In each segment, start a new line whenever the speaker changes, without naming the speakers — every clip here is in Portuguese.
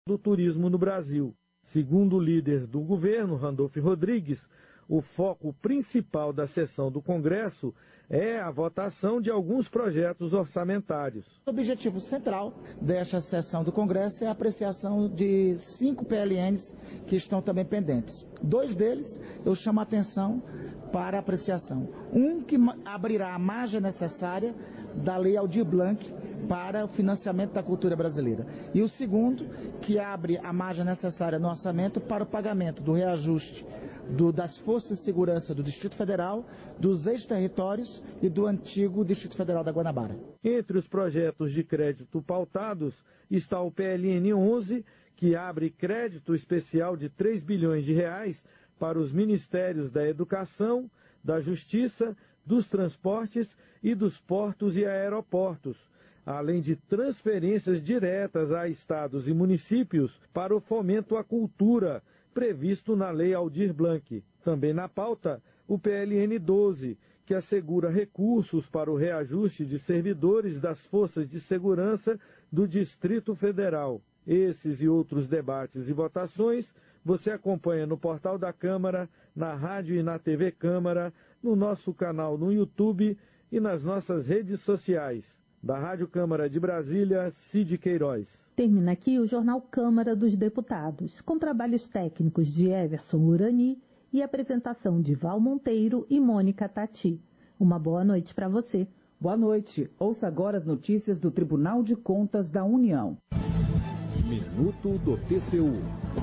do turismo no Brasil. Segundo o líder do governo, Randolph Rodrigues, o foco principal da sessão do Congresso é a votação de alguns projetos orçamentários.
O objetivo central desta sessão do Congresso é a apreciação de 5 PLNs que estão também pendentes. 2 deles eu chamo a atenção para apreciação. Um que abrirá a margem necessária da Lei Aldir Blanc para o financiamento da cultura brasileira. E o segundo, que abre a margem necessária no orçamento para o pagamento do reajuste das Forças de Segurança do Distrito Federal, dos ex-territórios e do antigo Distrito Federal da Guanabara.
Entre os projetos de crédito pautados está o PLN 11, que abre crédito especial de 3 bilhões de reais para os Ministérios da Educação, da Justiça, dos Transportes e dos Portos e Aeroportos, além de transferências diretas a estados e municípios para o fomento à cultura, previsto na Lei Aldir Blanc. Também na pauta, o PLN 12, que assegura recursos para o reajuste de servidores das Forças de Segurança do Distrito Federal. Esses e outros debates e votações você acompanha no portal da Câmara, na rádio e na TV Câmara, no nosso canal no YouTube e nas nossas redes sociais. Da Rádio Câmara de Brasília, Cid Queiroz.
Termina aqui o Jornal Câmara dos Deputados, com trabalhos técnicos de Everson Urani e apresentação de Val Monteiro e Mônica Tati. Uma boa noite para você.
Boa noite. Ouça agora as notícias do Tribunal de Contas da União.
Minuto do TCU.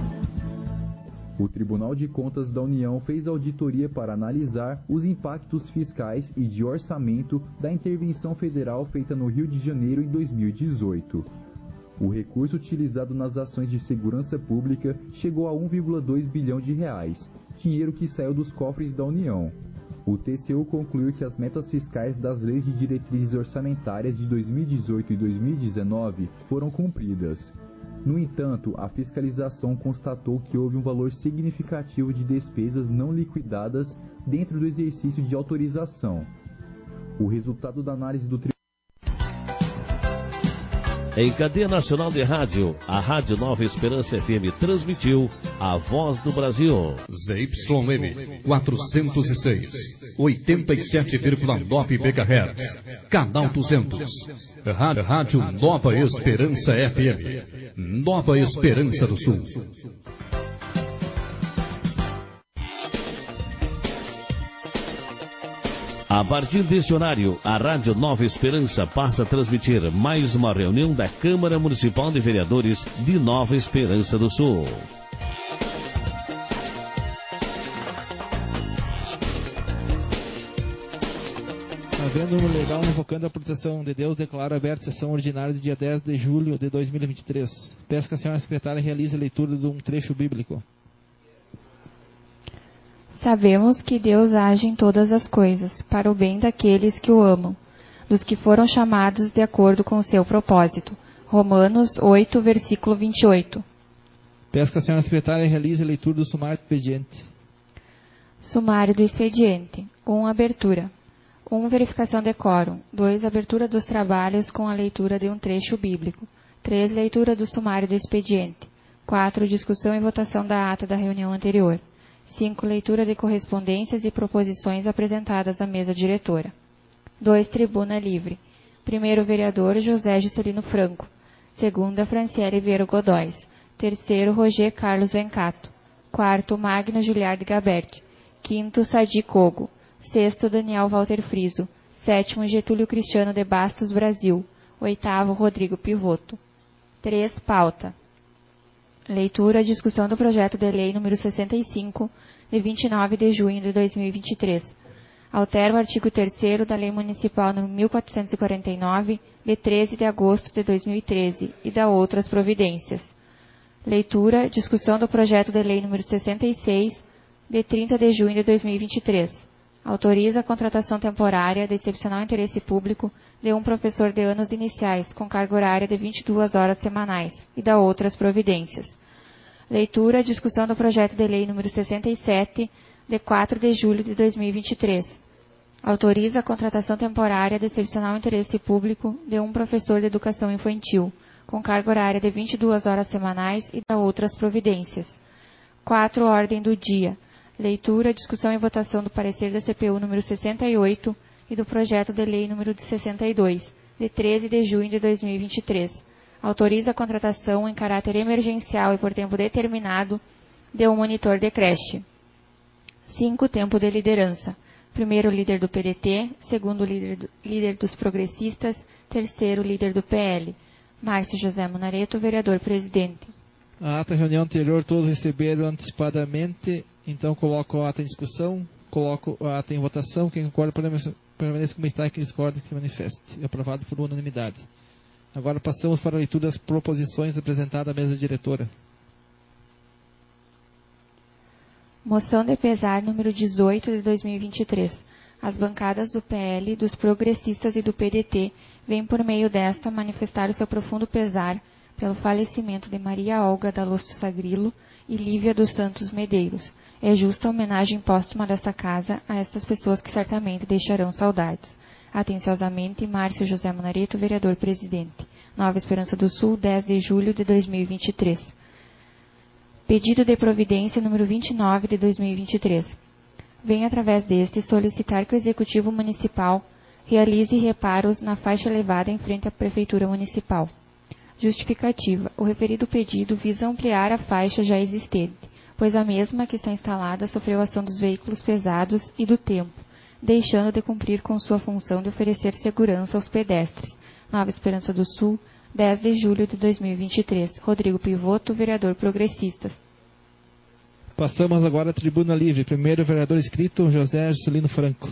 O Tribunal de Contas da União fez auditoria para analisar os impactos fiscais e de orçamento da intervenção federal feita no Rio de Janeiro em 2018. O recurso utilizado nas ações de segurança pública chegou a 1,2 bilhão de reais, dinheiro que saiu dos cofres da União. O TCU concluiu que as metas fiscais das leis de diretrizes orçamentárias de 2018 e 2019 foram cumpridas. No entanto, a fiscalização constatou que houve um valor significativo de despesas não liquidadas dentro do exercício de autorização. O resultado da análise do Tribunal.
Em cadeia nacional de rádio, a Rádio Nova Esperança FM transmitiu A Voz do Brasil.
ZYM 406, 87,9 MHz, canal 200. Rádio Nova Esperança FM, Nova Esperança do Sul.
A partir deste horário, a Rádio Nova Esperança passa a transmitir mais uma reunião da Câmara Municipal de Vereadores de Nova Esperança do Sul.
Havendo legal invocando a proteção de Deus, declaro aberta a sessão ordinária do dia 10 de julho de 2023. Peço que a senhora secretária realize a leitura de um trecho bíblico.
Sabemos que Deus age em todas as coisas, para o bem daqueles que o amam, dos que foram chamados de acordo com o seu propósito. Romanos 8, versículo 28.
Peço que a senhora secretária realize a leitura do sumário do expediente.
Sumário do expediente. 1. Abertura. 1. Verificação de quórum. 2. Abertura dos trabalhos com a leitura de um trecho bíblico. 3. Leitura do sumário do expediente. 4. Discussão e votação da ata da reunião anterior. 5. Leitura de correspondências e proposições apresentadas à mesa diretora. 2. Tribuna livre. 1. Vereador José Juscelino Franco. 2. Franciele Vieira Godóis. 3. Roger Carlos Vencato. 4. Magno Giliard Gaberti. 5. Sadi Cogo. 6. Daniel Walter Friso. 7. Getúlio Cristiano de Bastos Brasil. 8. Rodrigo Pivoto. 3. Pauta. Leitura e discussão do projeto de lei número 65, de 29 de junho de 2023. Altera o artigo 3º da Lei Municipal número 1449, de 13 de agosto de 2013, e da outras providências. Leitura e discussão do projeto de lei número 66, de 30 de junho de 2023. Autoriza a contratação temporária de excepcional interesse público de um professor de anos iniciais com carga horária de 22 horas semanais e da outras providências. Leitura e discussão do projeto de lei número 67, de 4 de julho de 2023. Autoriza a contratação temporária de excepcional interesse público de um professor de educação infantil com carga horária de 22 horas semanais e da outras providências. 4. Ordem do dia. Leitura, discussão e votação do parecer da CPU número 68 e do projeto de lei número 62, de 13 de junho de 2023. Autoriza a contratação em caráter emergencial e por tempo determinado de um monitor de creche. 5. Tempo de liderança. Primeiro, líder do PDT. Segundo, líder dos progressistas. Terceiro, líder do PL. Márcio José Munareto, vereador presidente.
A ata da reunião anterior todos receberam antecipadamente, então coloco a ata em discussão, coloco a ata em votação. Quem concorda permaneça como está, e quem discorda que se manifeste. Aprovado por unanimidade. Agora passamos para a leitura das proposições apresentadas à mesa diretora.
Moção de pesar número 18 de 2023. As bancadas do PL, dos progressistas e do PDT vêm por meio desta manifestar o seu profundo pesar pelo falecimento de Maria Olga Dalosto Sagrilo e Lívia dos Santos Medeiros. É justa a homenagem póstuma dessa casa a estas pessoas que certamente deixarão saudades. Atenciosamente, Márcio José Munareto, vereador presidente. Nova Esperança do Sul, 10 de julho de 2023. Pedido de providência número 29 de 2023. Vem através deste solicitar que o Executivo Municipal realize reparos na faixa elevada em frente à Prefeitura Municipal. Justificativa. O referido pedido visa ampliar a faixa já existente, pois a mesma que está instalada sofreu ação dos veículos pesados e do tempo, deixando de cumprir com sua função de oferecer segurança aos pedestres. Nova Esperança do Sul, 10 de julho de 2023. Rodrigo Pivoto, vereador progressista.
Passamos agora à tribuna livre. Primeiro, o vereador inscrito, José Juscelino Franco.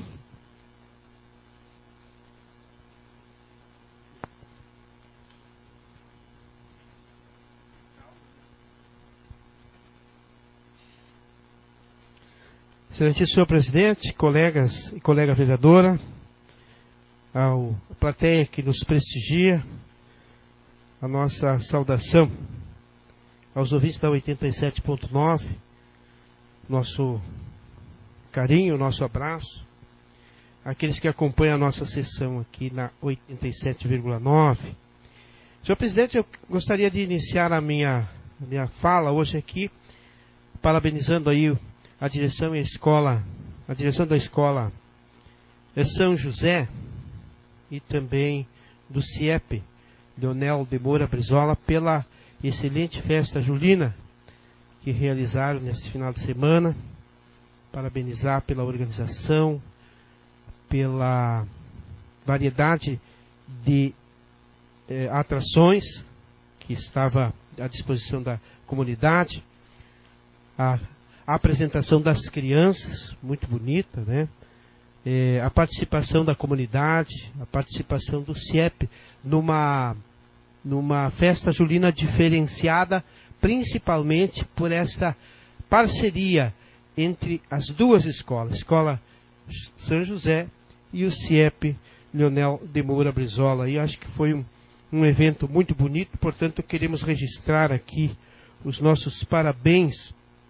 Excelentíssimo senhor presidente, colegas e colega vereadora, a plateia que nos prestigia, a nossa saudação aos ouvintes da 87.9, nosso carinho, nosso abraço, aqueles que acompanham a nossa sessão aqui na 87,9. Senhor presidente, eu gostaria de iniciar a minha fala hoje aqui, parabenizando aí a direção da escola São José e também do CIEP, Leonel de Moura Brizola, pela excelente festa julina que realizaram neste final de semana. Parabenizar pela organização, pela variedade de atrações que estava à disposição da comunidade, a apresentação das crianças, muito bonita, né? A participação da comunidade, a participação do CIEP numa festa julina diferenciada, principalmente por essa parceria entre as duas escolas, a Escola São José e o CIEP Leonel de Moura Brizola. E acho que foi um evento muito bonito, portanto queremos registrar aqui os nossos parabéns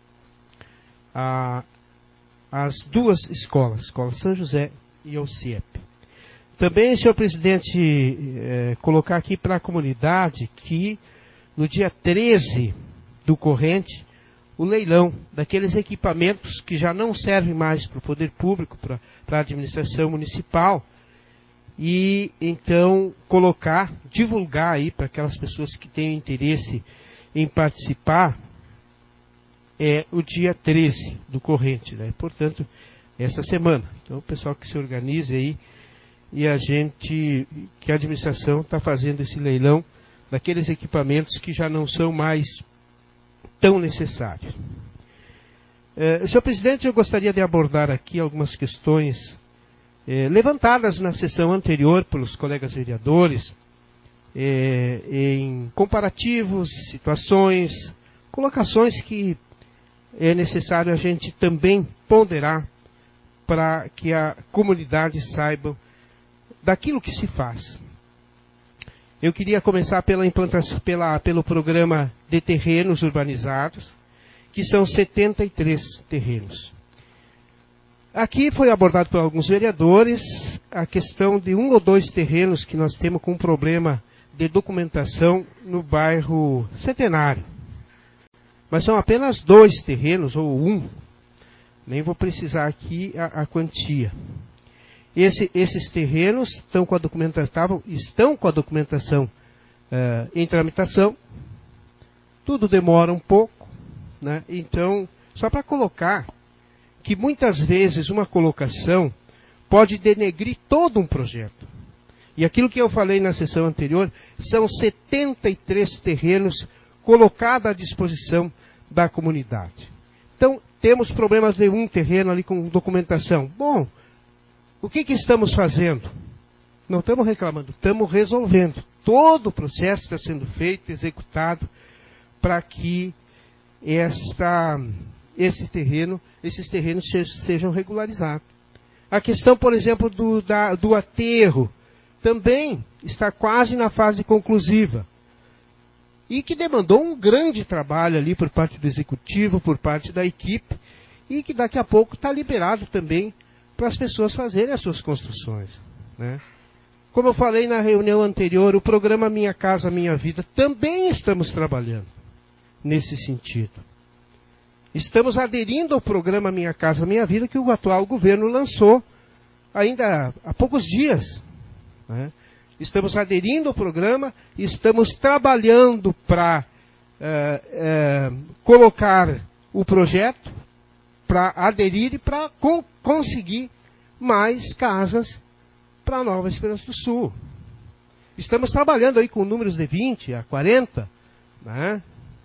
às duas escolas, Escola São José e ao CIEP. Também, senhor presidente, colocar aqui para a comunidade que no dia 13 do corrente, o leilão daqueles equipamentos que já não servem mais para o poder público, para a administração municipal, e então divulgar aí para aquelas pessoas que têm interesse em participar, o dia 13 do corrente, né? Portanto, essa semana. Então, o pessoal que se organize aí, e que a administração está fazendo esse leilão daqueles equipamentos que já não são mais tão necessários. Senhor presidente, eu gostaria de abordar aqui algumas questões levantadas na sessão anterior pelos colegas vereadores, em comparativos, situações, colocações que é necessário a gente também ponderar para que a comunidade saiba daquilo que se faz. Eu queria começar pela implantação, pelo programa de terrenos urbanizados, que são 73 terrenos. Aqui foi abordado por alguns vereadores a questão de 1 ou 2 terrenos que nós temos com problema de documentação no bairro Centenário. Mas são apenas 2 terrenos, ou 1. Nem vou precisar aqui a quantia. Esses terrenos estão com a documentação em tramitação. Tudo demora um pouco, né? Então, só para colocar que muitas vezes uma colocação pode denegrir todo um projeto. E aquilo que eu falei na sessão anterior, são 73 terrenos colocados à disposição da comunidade. Então, temos problemas de um terreno ali com documentação. Bom, o que estamos fazendo? Não estamos reclamando, estamos resolvendo. Todo o processo está sendo feito, executado, para que esses terrenos sejam regularizados. A questão, por exemplo, do aterro, também está quase na fase conclusiva. E que demandou um grande trabalho ali por parte do executivo, por parte da equipe, e que daqui a pouco está liberado também para as pessoas fazerem as suas construções, né? Como eu falei na reunião anterior, o programa Minha Casa Minha Vida, também estamos trabalhando nesse sentido. Estamos aderindo ao programa Minha Casa Minha Vida que o atual governo lançou ainda há poucos dias, né? Estamos aderindo ao programa, estamos trabalhando para colocar o projeto, para aderir e para conseguir mais casas para a Nova Esperança do Sul. Estamos trabalhando aí com números de 20 a 40, né?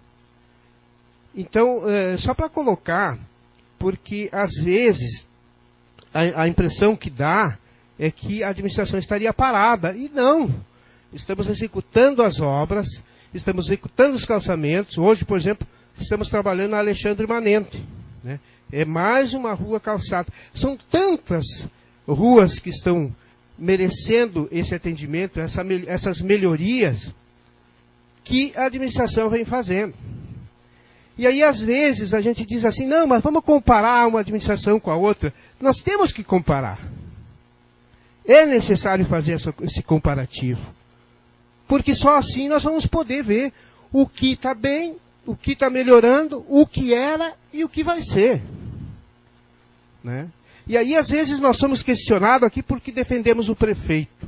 Então, só para colocar, porque às vezes a impressão que dá é que a administração estaria parada. E não. Estamos executando as obras, estamos executando os calçamentos. Hoje, por exemplo, estamos trabalhando na Alexandre Manente, né? É mais uma rua calçada. São tantas ruas que estão merecendo esse atendimento, essas melhorias, que a administração vem fazendo. E aí, às vezes, a gente diz assim, não, mas vamos comparar uma administração com a outra. Nós temos que comparar. É necessário fazer esse comparativo. Porque só assim nós vamos poder ver o que está bem, o que está melhorando, o que era e o que vai ser, né? E aí, às vezes, nós somos questionados aqui porque defendemos o prefeito.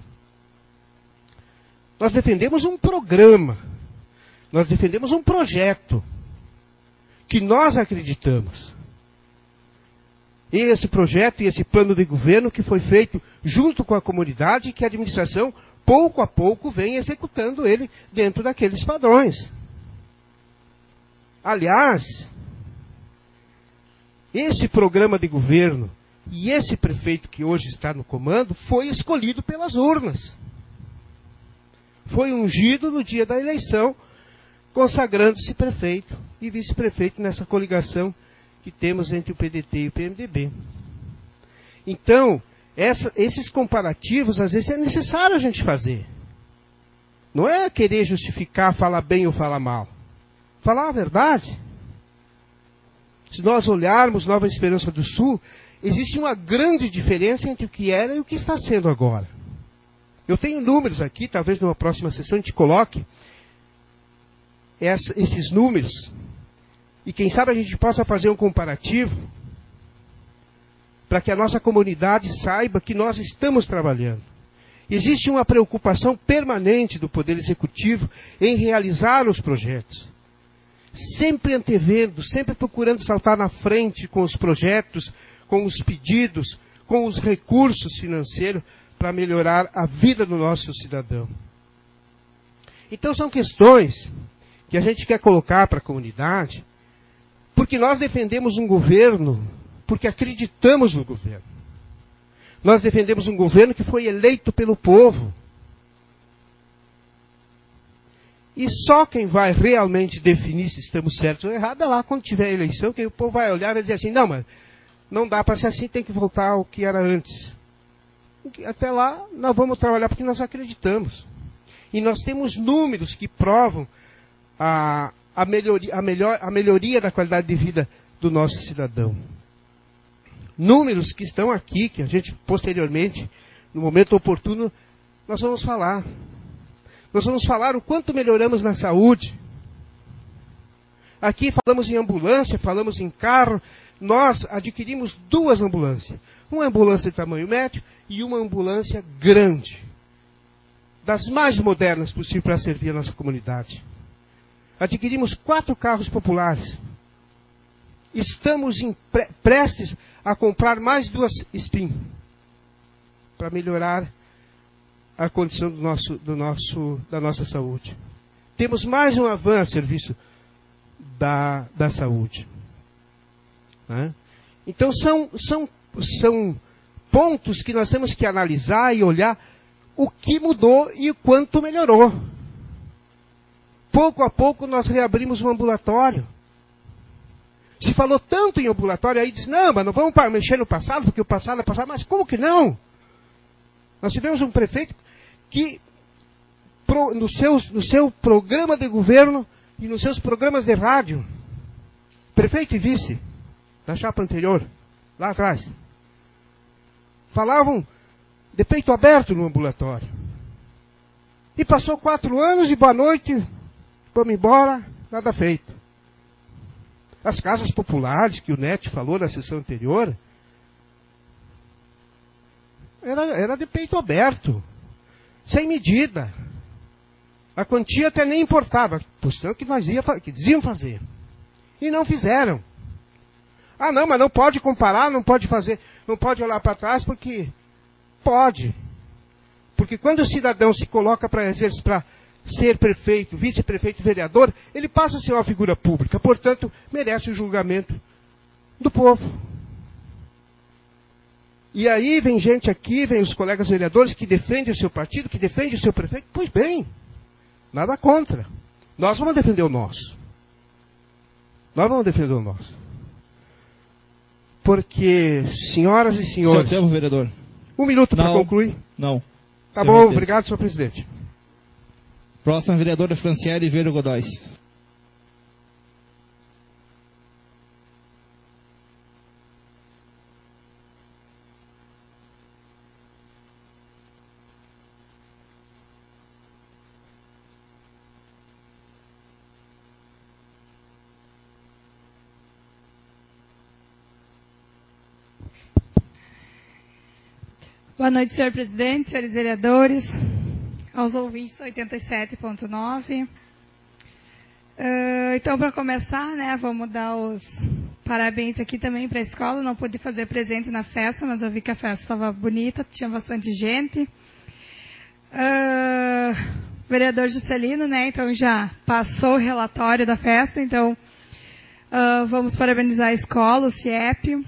Nós defendemos um programa. Nós defendemos um projeto que nós acreditamos. E esse projeto e esse plano de governo que foi feito junto com a comunidade e que a administração, pouco a pouco, vem executando ele dentro daqueles padrões. Aliás, esse programa de governo e esse prefeito que hoje está no comando foi escolhido pelas urnas. Foi ungido no dia da eleição, consagrando-se prefeito e vice-prefeito nessa coligação que temos entre o PDT e o PMDB. Então, esses comparativos, às vezes, é necessário a gente fazer. Não é querer justificar, falar bem ou falar mal. Falar a verdade. Se nós olharmos Nova Esperança do Sul, existe uma grande diferença entre o que era e o que está sendo agora. Eu tenho números aqui, talvez numa próxima sessão a gente coloque esses números. E quem sabe a gente possa fazer um comparativo para que a nossa comunidade saiba que nós estamos trabalhando. Existe uma preocupação permanente do Poder Executivo em realizar os projetos. Sempre antevendo, sempre procurando saltar na frente com os projetos, com os pedidos, com os recursos financeiros para melhorar a vida do nosso cidadão. Então são questões que a gente quer colocar para a comunidade, porque nós defendemos um governo, porque acreditamos no governo. Nós defendemos um governo que foi eleito pelo povo. E só quem vai realmente definir se estamos certos ou errados é lá quando tiver a eleição, que o povo vai olhar e vai dizer assim, não, mas não dá para ser assim, tem que voltar ao que era antes. Até lá, nós vamos trabalhar porque nós acreditamos. E nós temos números que provam a melhoria da qualidade de vida do nosso cidadão. Números que estão aqui, que a gente posteriormente, no momento oportuno, nós vamos falar. Nós vamos falar o quanto melhoramos na saúde. Aqui falamos em ambulância, falamos em carro. Nós adquirimos 2 ambulâncias. Uma ambulância de tamanho médio e uma ambulância grande. Das mais modernas possível para servir a nossa comunidade. Adquirimos 4 carros populares. Estamos prestes a comprar mais 2 SPIN. Para melhorar a condição da nossa saúde. Temos mais uma van a serviço da saúde. Né? Então são pontos que nós temos que analisar e olhar o que mudou e o quanto melhorou. Pouco a pouco nós reabrimos um ambulatório. Se falou tanto em ambulatório, aí diz, não, mas não vamos mexer no passado, porque o passado é passado. Mas como que não? Nós tivemos um prefeito que, no seu programa de governo e nos seus programas de rádio, prefeito e vice, da chapa anterior, lá atrás, falavam de peito aberto no ambulatório. E passou 4 anos e boa noite, vamos embora, nada feito. As casas populares, que o Neto falou na sessão anterior, era de peito aberto, sem medida. A quantia até nem importava, posto que que diziam fazer. E não fizeram. Ah, não, mas não pode comparar, não pode fazer, não pode olhar para trás, porque pode. Porque quando o cidadão se coloca para ser prefeito, vice-prefeito, vereador, ele passa a ser uma figura pública, portanto, merece o julgamento do povo. E aí vem gente aqui, vem os colegas vereadores que defendem o seu partido, que defendem o seu prefeito. Pois bem, nada contra. Nós vamos defender o nosso. Nós vamos defender o nosso. Porque, senhoras e senhores...
Seu tempo, vereador.
1 minuto para concluir.
Não.
Tá bom, obrigado, senhor presidente.
Próxima vereadora, Franciele Vieira Godóis.
Boa noite, senhor presidente, senhores vereadores, aos ouvintes 87.9. Então, para começar, né, vamos dar os parabéns aqui também para a escola. Não pude fazer presente na festa, mas eu vi que a festa estava bonita, tinha bastante gente. Vereador Juscelino, né, então já passou o relatório da festa, então vamos parabenizar a escola, o CIEP.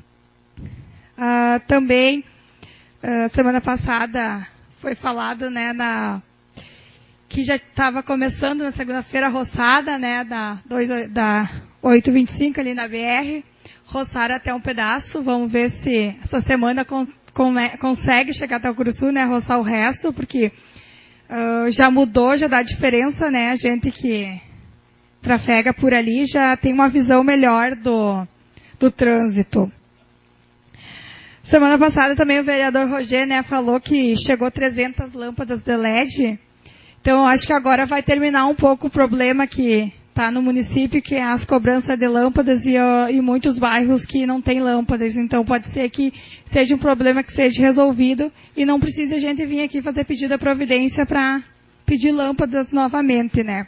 Também, semana passada foi falado, né, que já estava começando na segunda-feira a roçada, né, da 825 ali na BR, roçaram até um pedaço. Vamos ver se essa semana consegue chegar até o Curuçu, né, roçar o resto, porque já mudou, já dá diferença, né, a gente que trafega por ali já tem uma visão melhor do trânsito. Semana passada também o vereador Roger, né, falou que chegou 300 lâmpadas de LED. Então, eu acho que agora vai terminar um pouco o problema que está no município, que é as cobranças de lâmpadas e muitos bairros que não tem lâmpadas. Então, pode ser que seja um problema que seja resolvido e não precise a gente vir aqui fazer pedido de providência para pedir lâmpadas novamente, né.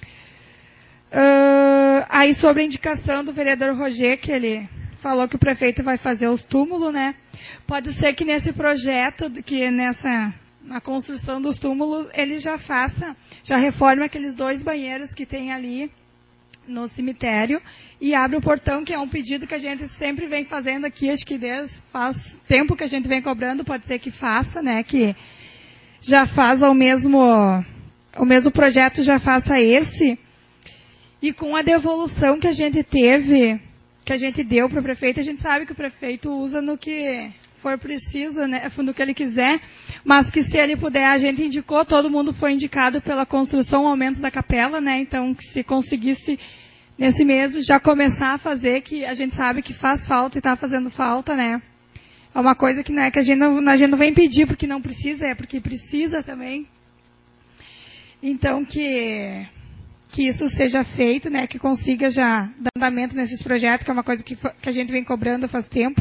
Aí, sobre a indicação do vereador Roger, que ele falou que o prefeito vai fazer os túmulos, né. Pode ser que nesse projeto, na construção dos túmulos, ele já reforme aqueles 2 banheiros que tem ali no cemitério e abre o portão, que é um pedido que a gente sempre vem fazendo aqui, acho que faz tempo que a gente vem cobrando, pode ser que faça, né, que já faz o mesmo projeto, já faça esse, e com a devolução que a gente teve, que a gente deu para o prefeito, a gente sabe que o prefeito usa no que for preciso, né, no que ele quiser, mas que se ele puder, a gente indicou, todo mundo foi indicado pela construção, o aumento da capela, né, então que se conseguisse nesse mês já começar a fazer, que a gente sabe que faz falta e está fazendo falta, né. É uma coisa que, né, que a gente não vem pedir porque não precisa, é porque precisa também. Então, que isso seja feito, né, que consiga já dar andamento nesses projetos, que é uma coisa que a gente vem cobrando faz tempo.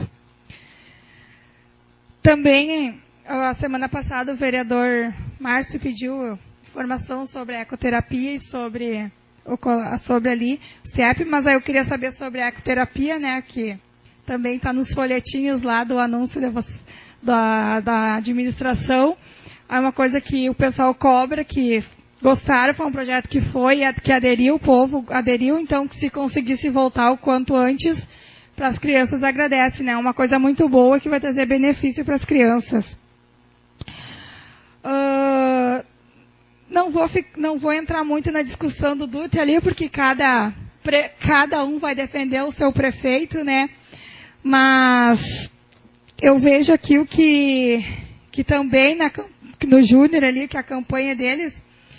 Também, a semana passada, o vereador Márcio pediu informação sobre a ecoterapia e sobre ali o CIEP, mas aí eu queria saber sobre a ecoterapia, né, que também está nos folhetinhos lá do anúncio da administração. É uma coisa que o pessoal cobra, que gostaram, foi um projeto que aderiu, o povo aderiu, então que se conseguisse voltar o quanto antes, para as crianças agradece, né? Uma coisa muito boa que vai trazer benefício para as crianças. Não vou entrar muito na discussão do Dutra ali, porque cada um vai defender o seu prefeito, né? Mas eu vejo aqui o que também no Júnior ali, que a campanha deles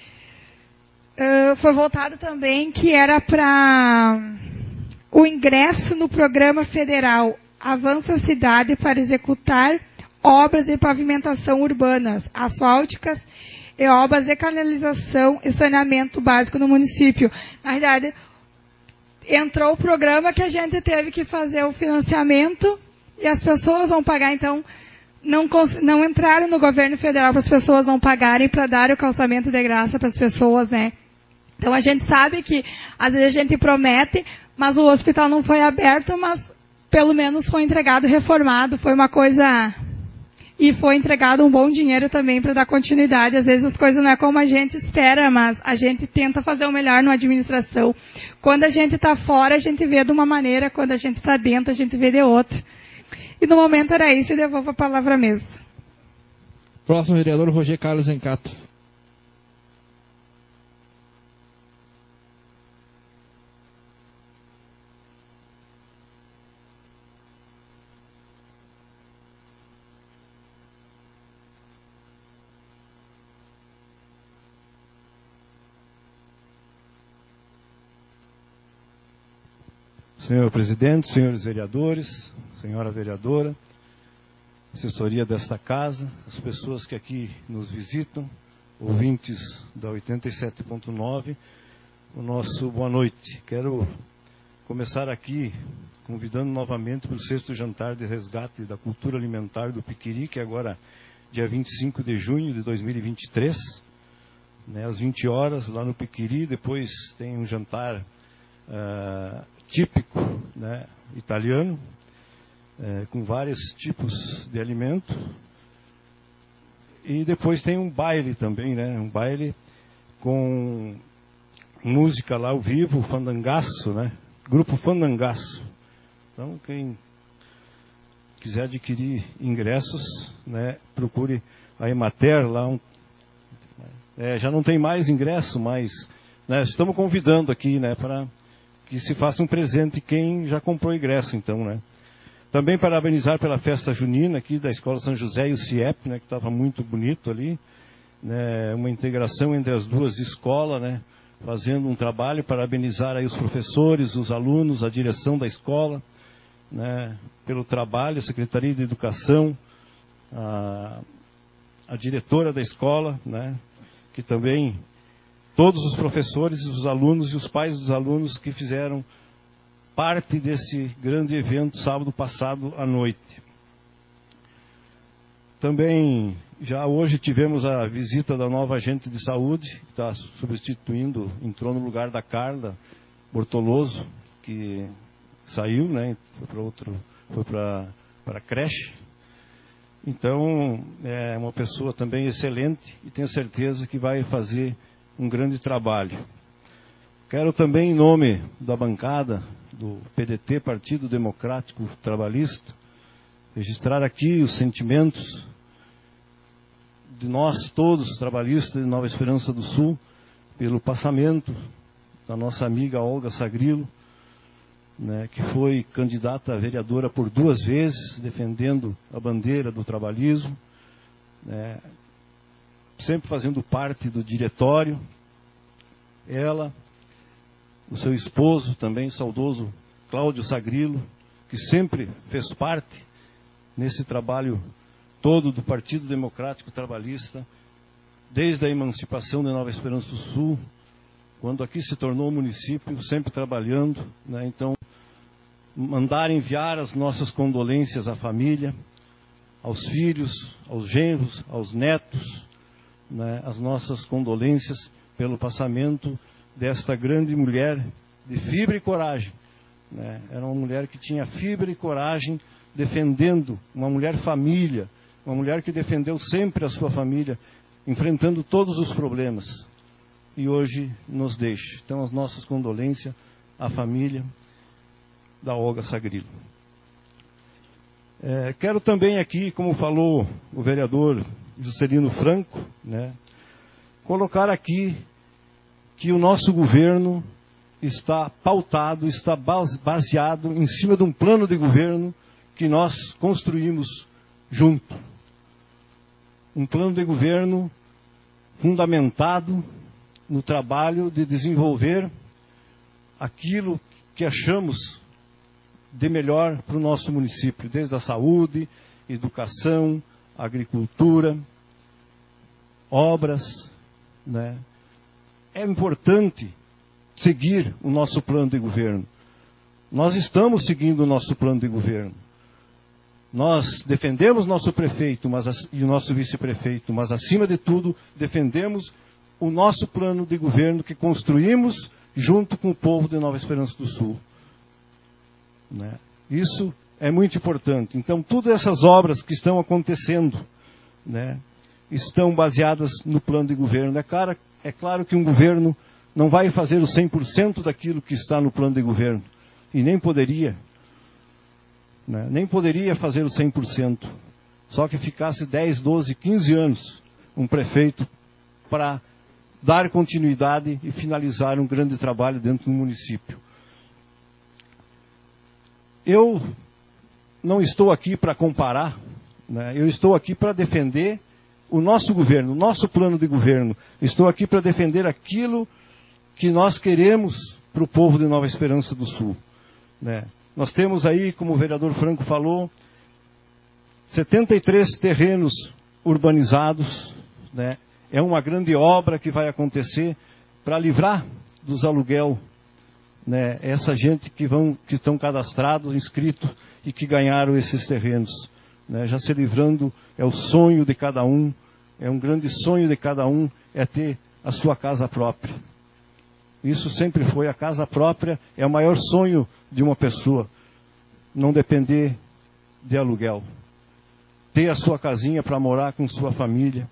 foi voltado também, que era para o ingresso no programa federal Avança Cidade para executar obras de pavimentação urbanas, asfálticas e obras de canalização e saneamento básico no município. Na verdade, entrou o programa que a gente teve que fazer o financiamento e as pessoas vão pagar, então não entraram no governo federal para as pessoas não pagarem para dar o calçamento de graça para as pessoas, né? Então a gente sabe que às vezes a gente promete, mas o hospital não foi aberto, mas pelo menos foi entregado reformado, foi uma coisa. E foi entregado um bom dinheiro também para dar continuidade. Às vezes as coisas não é como a gente espera, mas a gente tenta fazer o melhor na administração. Quando a gente está fora, a gente vê de uma maneira, quando a gente está dentro, a gente vê de outra. E no momento era isso, e devolvo a palavra à mesa.
Próximo vereador, Roger Carlos Encato.
Senhor presidente, senhores vereadores, senhora vereadora, assessoria desta casa, as pessoas que aqui nos visitam, ouvintes da 87.9, o nosso boa noite. Quero começar aqui convidando novamente para o 6º jantar de resgate da cultura alimentar do Piquiri, que é agora dia 25 de junho de 2023, né, às 20 horas, lá no Piquiri. Depois tem um jantar típico, né, italiano, com vários tipos de alimento. E depois tem um baile também, né, um baile com música lá ao vivo, fandangaço, né, grupo Fandangaço. Então, quem quiser adquirir ingressos, né, procure a Emater lá. Já não tem mais ingresso, mas, né, estamos convidando aqui, né, para que se faça um presente quem já comprou ingresso, então, né. Também parabenizar pela festa junina aqui da Escola São José e o CIEP, né, que estava muito bonito ali, né, uma integração entre as duas escolas, né, fazendo um trabalho, parabenizar aí os professores, os alunos, a direção da escola, né, pelo trabalho, a Secretaria de Educação, a diretora da escola, né, que também todos os professores, os alunos e os pais dos alunos que fizeram parte desse grande evento sábado passado à noite. Também, já hoje tivemos a visita da nova agente de saúde, que está substituindo, entrou no lugar da Carla Bortoloso, que saiu, né, foi para a creche. Então, é uma pessoa também excelente e tenho certeza que vai fazer um grande trabalho. Quero também, em nome da bancada do PDT, Partido Democrático Trabalhista, registrar aqui os sentimentos de nós todos, trabalhistas de Nova Esperança do Sul, pelo passamento da nossa amiga Olga Sagrilo, né, que foi candidata a vereadora por 2 vezes, defendendo a bandeira do trabalhismo, né, sempre fazendo parte do diretório. Ela, o seu esposo também, o saudoso Cláudio Sagrilo, que sempre fez parte nesse trabalho todo do Partido Democrático Trabalhista, desde a emancipação de Nova Esperança do Sul, quando aqui se tornou município, sempre trabalhando, né? Então, mandar enviar as nossas condolências à família, aos filhos, aos genros, aos netos, né? As nossas condolências pelo passamento desta grande mulher de fibra e coragem, né? Era uma mulher que tinha fibra e coragem, defendendo, uma mulher família, uma mulher que defendeu sempre a sua família, enfrentando todos os problemas. E hoje nos deixa. Então, as nossas condolências à família da Olga Sagrilo. Quero também aqui, como falou o vereador Juscelino Franco, né, colocar aqui que o nosso governo está pautado, está baseado em cima de um plano de governo que nós construímos junto. Um plano de governo fundamentado no trabalho de desenvolver aquilo que achamos de melhor para o nosso município, desde a saúde, educação, agricultura, obras, né? É importante seguir o nosso plano de governo. Nós estamos seguindo o nosso plano de governo. Nós defendemos nosso prefeito e o nosso vice-prefeito, mas acima de tudo defendemos o nosso plano de governo que construímos junto com o povo de Nova Esperança do Sul, né? Isso é muito importante. Então, todas essas obras que estão acontecendo, né, estão baseadas no plano de governo. É claro que um governo não vai fazer o 100% daquilo que está no plano de governo. E nem poderia. Né, nem poderia fazer o 100%. Só que ficasse 10, 12, 15 anos um prefeito para dar continuidade e finalizar um grande trabalho dentro do município. Eu não estou aqui para comparar, né? Eu estou aqui para defender o nosso governo, o nosso plano de governo. Estou aqui para defender aquilo que nós queremos para o povo de Nova Esperança do Sul, né? Nós temos aí, como o vereador Franco falou, 73 terrenos urbanizados, né? É uma grande obra que vai acontecer para livrar dos aluguel, né, essa gente que estão cadastrados, inscritos e que ganharam esses terrenos, né, já se livrando. É o sonho de cada um, é um grande sonho de cada um, é ter a sua casa própria. Isso sempre foi, a casa própria é o maior sonho de uma pessoa, não depender de aluguel, ter a sua casinha para morar com sua família.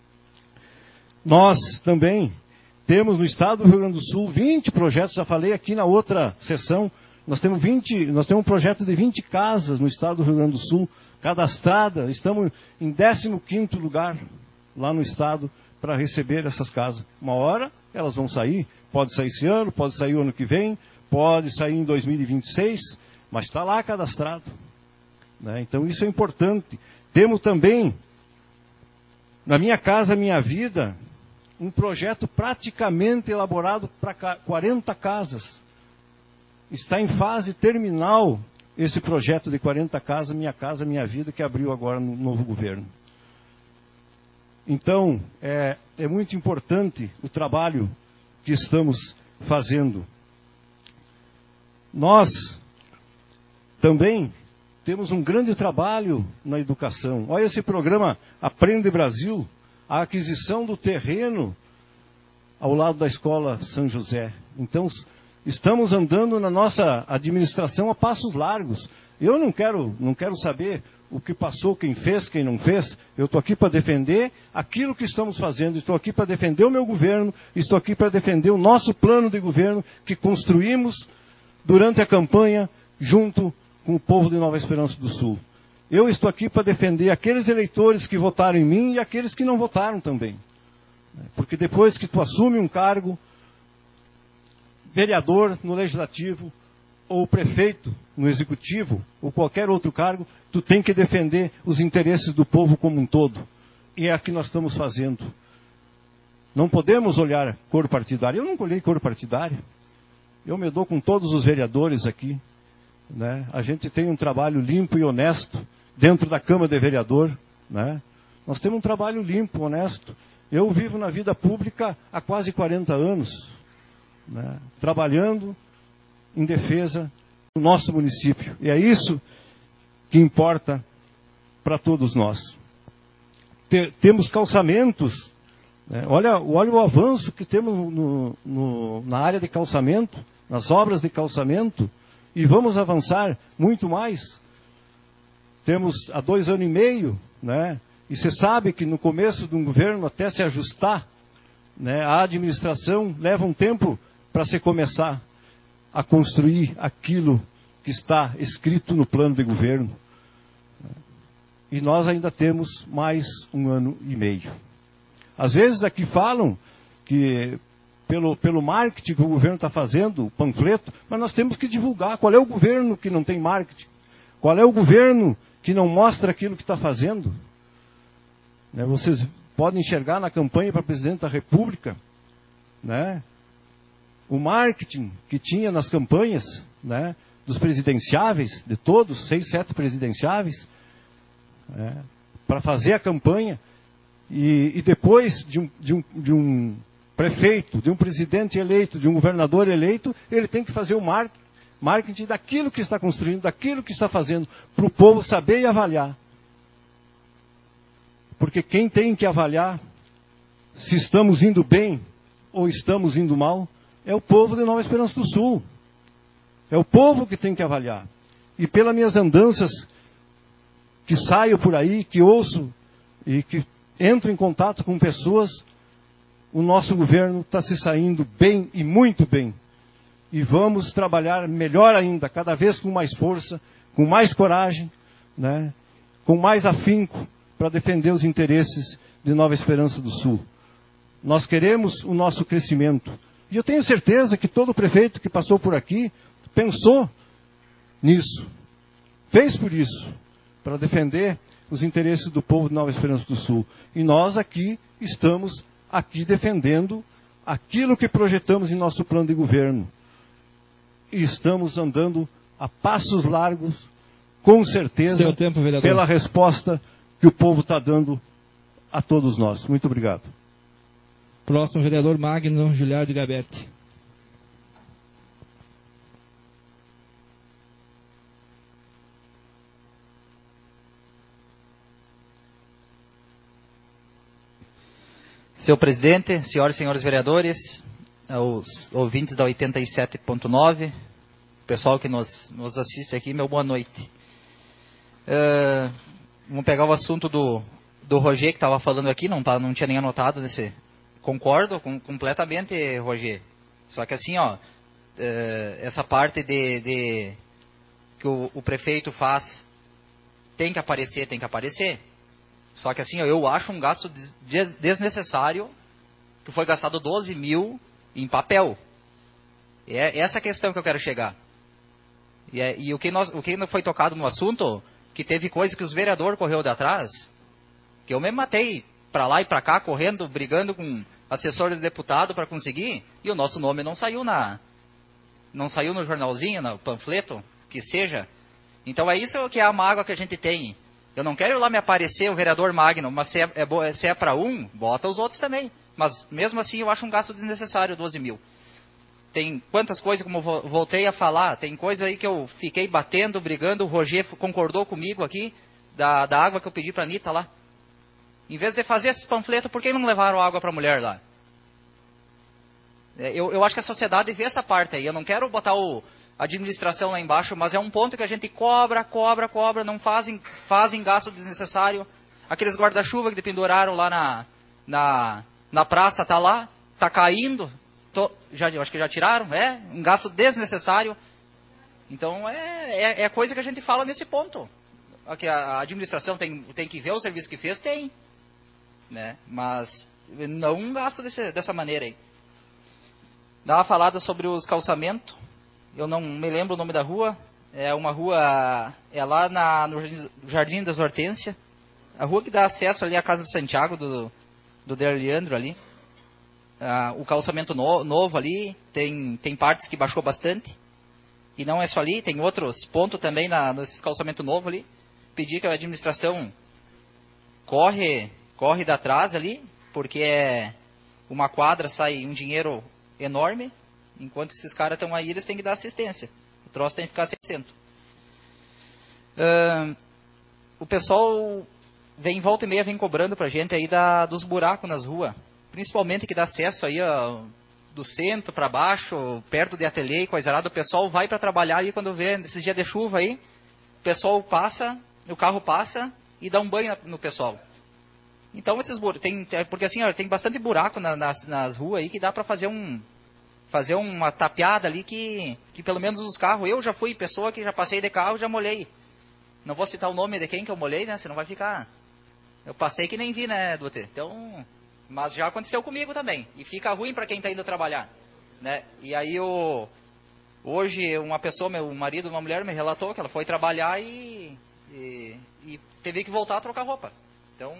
Nós também temos no estado do Rio Grande do Sul 20 projetos, já falei aqui na outra sessão, nós temos um projeto de 20 casas no estado do Rio Grande do Sul, cadastrada, estamos em 15º lugar lá no estado para receber essas casas. Uma hora elas vão sair, pode sair esse ano, pode sair o ano que vem, pode sair em 2026, mas está lá cadastrado, né? Então isso é importante. Temos também, na Minha Casa Minha Vida, um projeto praticamente elaborado para 40 casas. Está em fase terminal esse projeto de 40 casas, Minha Casa Minha Vida, que abriu agora no novo governo. Então, é muito importante o trabalho que estamos fazendo. Nós também temos um grande trabalho na educação. Olha esse programa Aprende Brasil, a aquisição do terreno ao lado da Escola São José. Então, estamos andando na nossa administração a passos largos. Eu não quero saber o que passou, quem fez, quem não fez. Eu estou aqui para defender aquilo que estamos fazendo. Estou aqui para defender o meu governo. Estou aqui para defender o nosso plano de governo que construímos durante a campanha junto com o povo de Nova Esperança do Sul. Eu estou aqui para defender aqueles eleitores que votaram em mim e aqueles que não votaram também. Porque depois que tu assume um cargo, vereador no legislativo, ou prefeito no executivo, ou qualquer outro cargo, tu tem que defender os interesses do povo como um todo. E é o que nós estamos fazendo. Não podemos olhar cor partidária. Eu não olhei cor partidária. Eu me dou com todos os vereadores aqui, né? A gente tem um trabalho limpo e honesto dentro da Câmara de Vereador, né? Nós temos um trabalho limpo, honesto. Eu vivo na vida pública há quase 40 anos, né, trabalhando em defesa do nosso município. E é isso que importa para todos nós. Temos calçamentos, né, olha o avanço que temos na área de calçamento, nas obras de calçamento, e vamos avançar muito mais. Temos há 2 anos e meio, né, e você sabe que no começo de um governo, até se ajustar, né, a administração leva um tempo para se começar a construir aquilo que está escrito no plano de governo. E nós ainda temos mais 1 ano e meio. Às vezes aqui falam que pelo marketing que o governo está fazendo, o panfleto, mas nós temos que divulgar. Qual é o governo que não tem marketing? Qual é o governo que não mostra aquilo que está fazendo? Né, vocês podem enxergar na campanha para presidente da República, né, o marketing que tinha nas campanhas, né, dos presidenciáveis, de todos, 6, 7 presidenciáveis, né, para fazer a campanha, e depois de um prefeito, de um presidente eleito, de um governador eleito, ele tem que fazer o marketing daquilo que está construindo, daquilo que está fazendo, para o povo saber e avaliar. Porque quem tem que avaliar se estamos indo bem ou estamos indo mal é o povo de Nova Esperança do Sul. É o povo que tem que avaliar. E pelas minhas andanças, que saio por aí, que ouço e que entro em contato com pessoas, o nosso governo está se saindo bem e muito bem. E vamos trabalhar melhor ainda, cada vez com mais força, com mais coragem, né, com mais afinco, para defender os interesses de Nova Esperança do Sul. Nós queremos o nosso crescimento. E eu tenho certeza que todo prefeito que passou por aqui pensou nisso. Fez por isso, para defender os interesses do povo de Nova Esperança do Sul. E nós aqui estamos defendendo aquilo que projetamos em nosso plano de governo. E estamos andando a passos largos, com certeza,
Seu tempo, vereador.
Pela resposta que o povo está dando a todos nós. Muito obrigado.
Próximo, vereador Magno Giliardi Gaberti.
Senhor presidente, senhoras e senhores vereadores, aos ouvintes da 87.9, pessoal que nos assiste aqui, meu boa noite. Vamos pegar o assunto do Roger, que estava falando aqui, não tinha nem anotado nesse. Concordo completamente, Roger. Só que assim, ó, essa parte que o prefeito faz tem que aparecer. Só que assim, ó, eu acho um gasto desnecessário, que foi gastado 12 mil em papel. É essa a questão que eu quero chegar. E o que não foi tocado no assunto, que teve coisa que os vereadores correu de atrás, que eu me matei para lá e para cá, correndo, brigando com assessor de deputado para conseguir, e o nosso nome não saiu no jornalzinho, no panfleto, que seja. Então é isso que é a mágoa que a gente tem. Eu não quero ir lá me aparecer o vereador Magno, mas se é para um, bota os outros também. Mas mesmo assim eu acho um gasto desnecessário, 12 mil. Tem quantas coisas, como voltei a falar, tem coisa aí que eu fiquei batendo, brigando, o Roger concordou comigo aqui, da água que eu pedi para a Anitta lá. Em vez de fazer esses panfletos, por que não levaram água para a mulher lá? Eu acho que a sociedade vê essa parte aí. Eu não quero botar a administração lá embaixo, mas é um ponto que a gente cobra, não fazem gasto desnecessário. Aqueles guarda-chuva que penduraram lá na praça, tá lá, tá caindo. Eu acho que já tiraram, um gasto desnecessário. Então é coisa que a gente fala nesse ponto. Aqui a administração tem que ver o serviço que fez, tem. Né? Mas não um gasto dessa maneira aí. Dá uma falada sobre os calçamentos. Eu não me lembro o nome da rua. É uma rua, é lá no Jardim das Hortênsias. A rua que dá acesso ali à Casa de Santiago, do Derleandro ali. O calçamento novo ali, tem partes que baixou bastante. E não é só ali, tem outros pontos também nesse calçamento novo ali. Pedir que a administração corre de atrás ali, porque uma quadra sai um dinheiro enorme, enquanto esses caras estão aí, eles têm que dar assistência. O troço tem que ficar 100%. O pessoal vem, volta e meia, vem cobrando pra gente aí dos buracos nas ruas, principalmente que dá acesso aí do centro para baixo, perto de ateliê e coisa arada. O pessoal vai para trabalhar aí quando vê esses dias de chuva aí, o pessoal passa, o carro passa e dá um banho no pessoal. Então esses buracos, porque assim, tem bastante buraco nas ruas aí que dá para fazer uma tapeada ali que pelo menos os carros, eu já fui pessoa que já passei de carro, já molhei. Não vou citar o nome de quem que eu molhei, né? Senão vai ficar... Eu passei que nem vi, né, Duarte? Então... Mas já aconteceu comigo também. E fica ruim para quem está indo trabalhar, né? E aí hoje uma pessoa, meu marido, uma mulher me relatou que ela foi trabalhar e teve que voltar a trocar roupa. Então,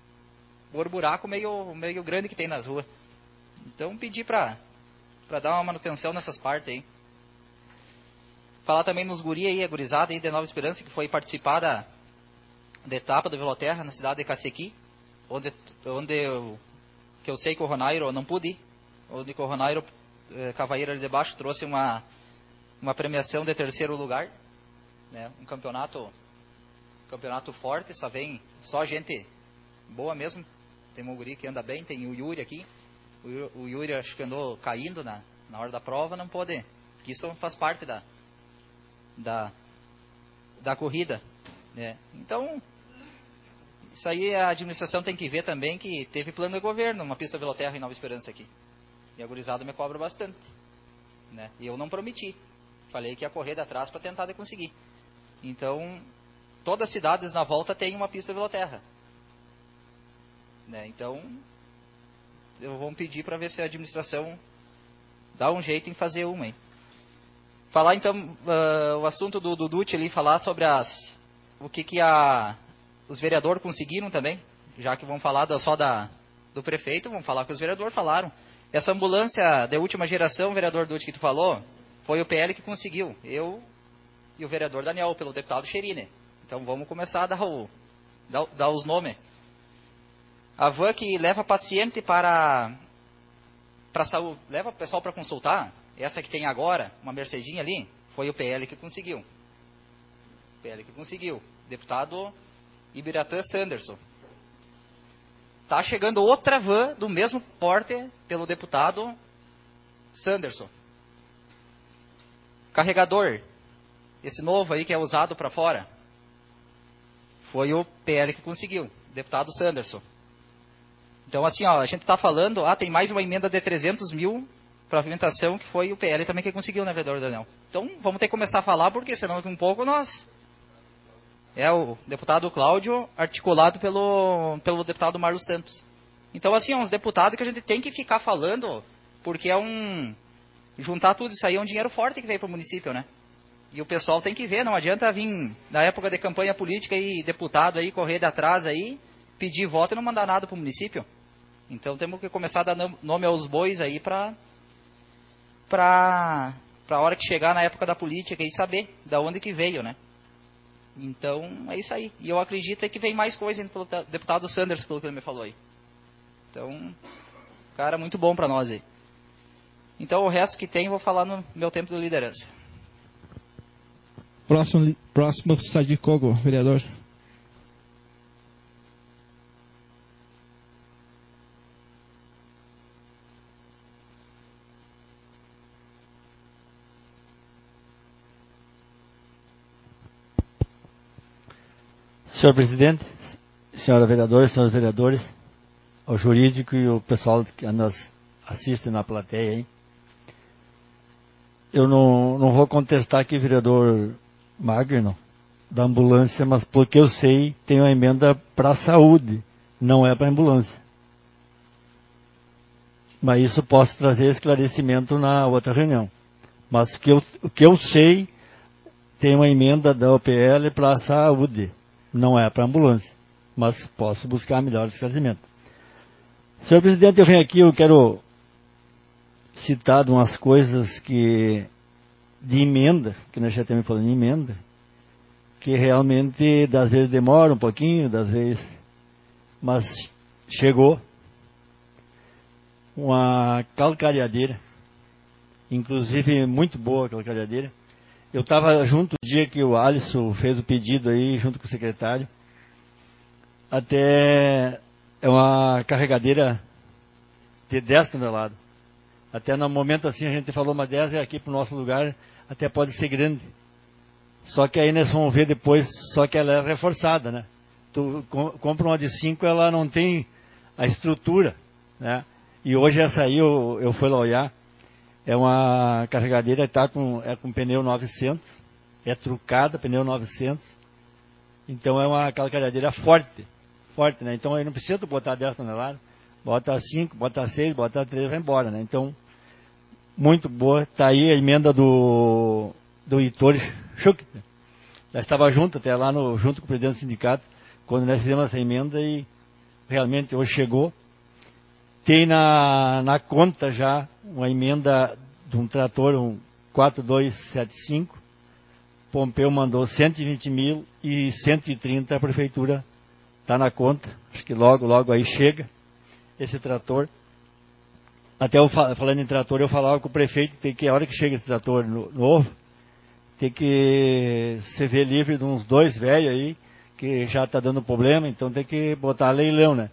o buraco meio grande que tem nas ruas. Então, pedi para dar uma manutenção nessas partes aí. Falar também nos guri aí, a gurizada aí de Nova Esperança, que foi participar da etapa do Veloterra na cidade de Cacequi, onde que eu sei que o Ronairo não pude ir, onde que o Ronairo Cavaeiro ali de baixo trouxe uma premiação de 3º lugar, né? Um campeonato forte, só gente boa mesmo. Tem um guri que anda bem, tem o Yuri aqui. O Yuri acho que andou caindo na hora da prova, não pode. Isso faz parte da corrida, né? Então, isso aí a administração tem que ver também, que teve plano de governo, uma pista Veloterra em Nova Esperança aqui. E a gurizada me cobra bastante, né? E eu não prometi. Falei que ia correr de atrás para tentar de conseguir. Então, todas as cidades na volta tem uma pista Veloterra, né? Então, eu vou pedir para ver se a administração dá um jeito em fazer uma, hein? Falar então, o assunto do Dutti ali, falar sobre o que os vereadores conseguiram também, já que vão falar só do prefeito, vão falar o que os vereadores falaram. Essa ambulância de última geração, vereador Dutti, que tu falou, foi o PL que conseguiu, eu e o vereador Daniel, pelo deputado Cherine. Então vamos começar a dar os nomes. A van que leva paciente para saúde, leva o pessoal para consultar, essa que tem agora, uma Mercedinha ali, foi o PL que conseguiu. Deputado Ibiratã Sanderson. Tá chegando outra van do mesmo porte pelo deputado Sanderson. Carregador, esse novo aí que é usado para fora, foi o PL que conseguiu, deputado Sanderson. Então assim, a gente está falando, tem mais uma emenda de 300 mil para pavimentação, que foi o PL também que conseguiu, né, vereador Daniel? Então vamos ter que começar a falar, porque senão daqui um pouco nós... É o deputado Cláudio, articulado pelo deputado Marlos Santos. Então, assim, uns deputados que a gente tem que ficar falando, porque juntar tudo isso aí é um dinheiro forte que veio para o município, né? E o pessoal tem que ver, não adianta vir na época de campanha política e deputado aí, correr de atrás aí, pedir voto e não mandar nada para o município. Então temos que começar a dar nome aos bois aí para a hora que chegar na época da política e saber da onde que veio, né? Então, é isso aí. E eu acredito que vem mais coisa ainda pelo deputado Sanders, pelo que ele me falou aí. Então, cara, muito bom para nós aí. Então, o resto que tem, eu vou falar no meu tempo de liderança.
Próximo Sadi Kogo, vereador.
Senhor presidente, senhora vereadora, senhores vereadores, ao jurídico e o pessoal que nos assiste na plateia aí. Eu não vou contestar aqui, vereador Magno, da ambulância, mas porque eu sei, tem uma emenda para a saúde, não é para a ambulância. Mas isso posso trazer esclarecimento na outra reunião. Mas o que eu sei, tem uma emenda da OPL para a saúde. Não é para ambulância, mas posso buscar melhor esclarecimento. Senhor presidente, eu venho aqui, eu quero citar umas coisas de emenda, que nós já estamos falando de emenda, que realmente, das vezes demora um pouquinho, das vezes, mas chegou, uma calcareadeira, inclusive muito boa a calcareadeira. Eu estava junto o dia que o Alisson fez o pedido aí, junto com o secretário. Até é uma carregadeira de 10 toneladas. Até no momento assim a gente falou, mas 10 é aqui para o nosso lugar, até pode ser grande. Só que aí nós vamos ver depois, só que ela é reforçada, né? Tu compra uma de 5, ela não tem a estrutura, né? E hoje essa aí, eu fui lá olhar, é uma carregadeira, é com pneu 900, é trucada, pneu 900, então é uma calcareadeira forte, né? Então aí não precisa botar 10 toneladas, bota 5, bota 6, bota 3, vai embora, né? Então, muito boa, tá aí a emenda do Heitor Schuch, nós estava junto até lá, junto com o presidente do sindicato, quando nós fizemos essa emenda e realmente hoje chegou. Tem na conta já uma emenda de um trator, um 4275. Pompeu mandou 120 mil e 130 a prefeitura está na conta. Acho que logo aí chega esse trator. Até eu falando em trator, eu falava com o prefeito que a hora que chega esse trator novo, tem que se ver livre de uns 2 velhos aí, que já está dando problema, então tem que botar leilão, né?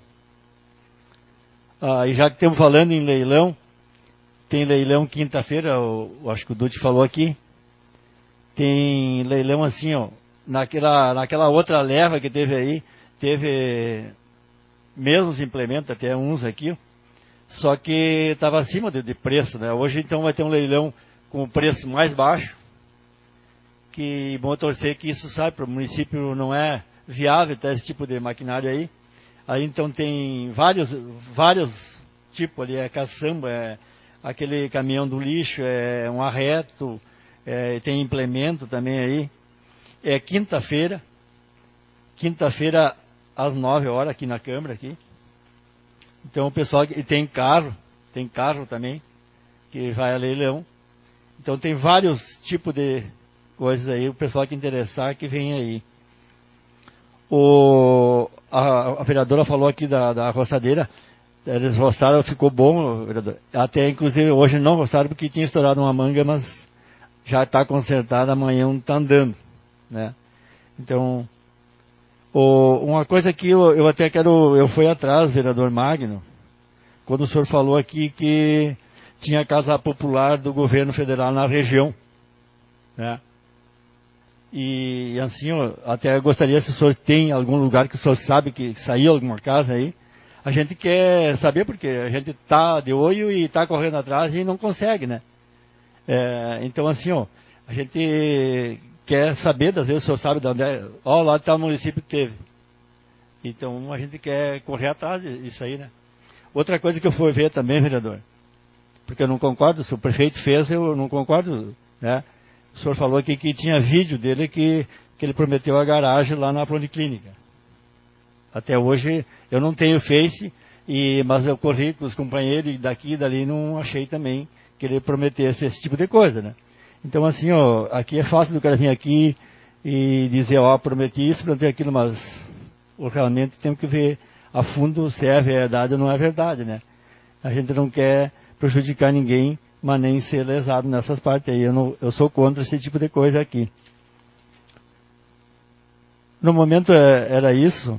E já que estamos falando em leilão, tem leilão quinta-feira, eu acho que o Dutti falou aqui, tem leilão assim, ó, naquela outra leva que teve aí, teve mesmos implementos, até uns aqui, ó, só que estava acima de preço, né? Hoje então vai ter um leilão com o preço mais baixo, que bom torcer que isso sai para o município, não é viável ter esse tipo de maquinário aí. Aí então tem vários tipos ali, é caçamba, é aquele caminhão do lixo, é um arreto, tem implemento também aí. É quinta-feira às 9 horas aqui na Câmara aqui. Então o pessoal, e tem carro também, que vai a leilão. Então tem vários tipos de coisas aí, o pessoal que interessar que vem aí. A vereadora falou aqui da roçadeira, eles roçaram, ficou bom, vereador. Até inclusive hoje não roçaram porque tinha estourado uma manga, mas já está consertada, amanhã não está andando, né? Então, uma coisa que eu até quero, eu fui atrás, vereador Magno, quando o senhor falou aqui que tinha casa popular do governo federal na região, né? E assim, até gostaria, se o senhor tem algum lugar que o senhor sabe que saiu alguma casa aí, a gente quer saber, porque a gente está de olho e está correndo atrás e não consegue, né? Então assim, a gente quer saber, às vezes o senhor sabe de onde é, lá está o município que teve. Então a gente quer correr atrás disso aí, né? Outra coisa que eu fui ver também, vereador, porque eu não concordo, se o prefeito fez, eu não concordo, né? O senhor falou aqui que tinha vídeo dele que ele prometeu a garagem lá na Policlínica. Até hoje eu não tenho Face, mas eu corri com os companheiros daqui e dali, não achei também que ele prometesse esse tipo de coisa, né? Então assim, aqui é fácil do cara vir aqui e dizer, prometi isso, prometi aquilo, mas realmente temos que ver a fundo se é verdade ou não é verdade, né? A gente não quer prejudicar ninguém, mas nem ser lesado nessas partes aí. Eu sou contra esse tipo de coisa aqui. No momento era isso.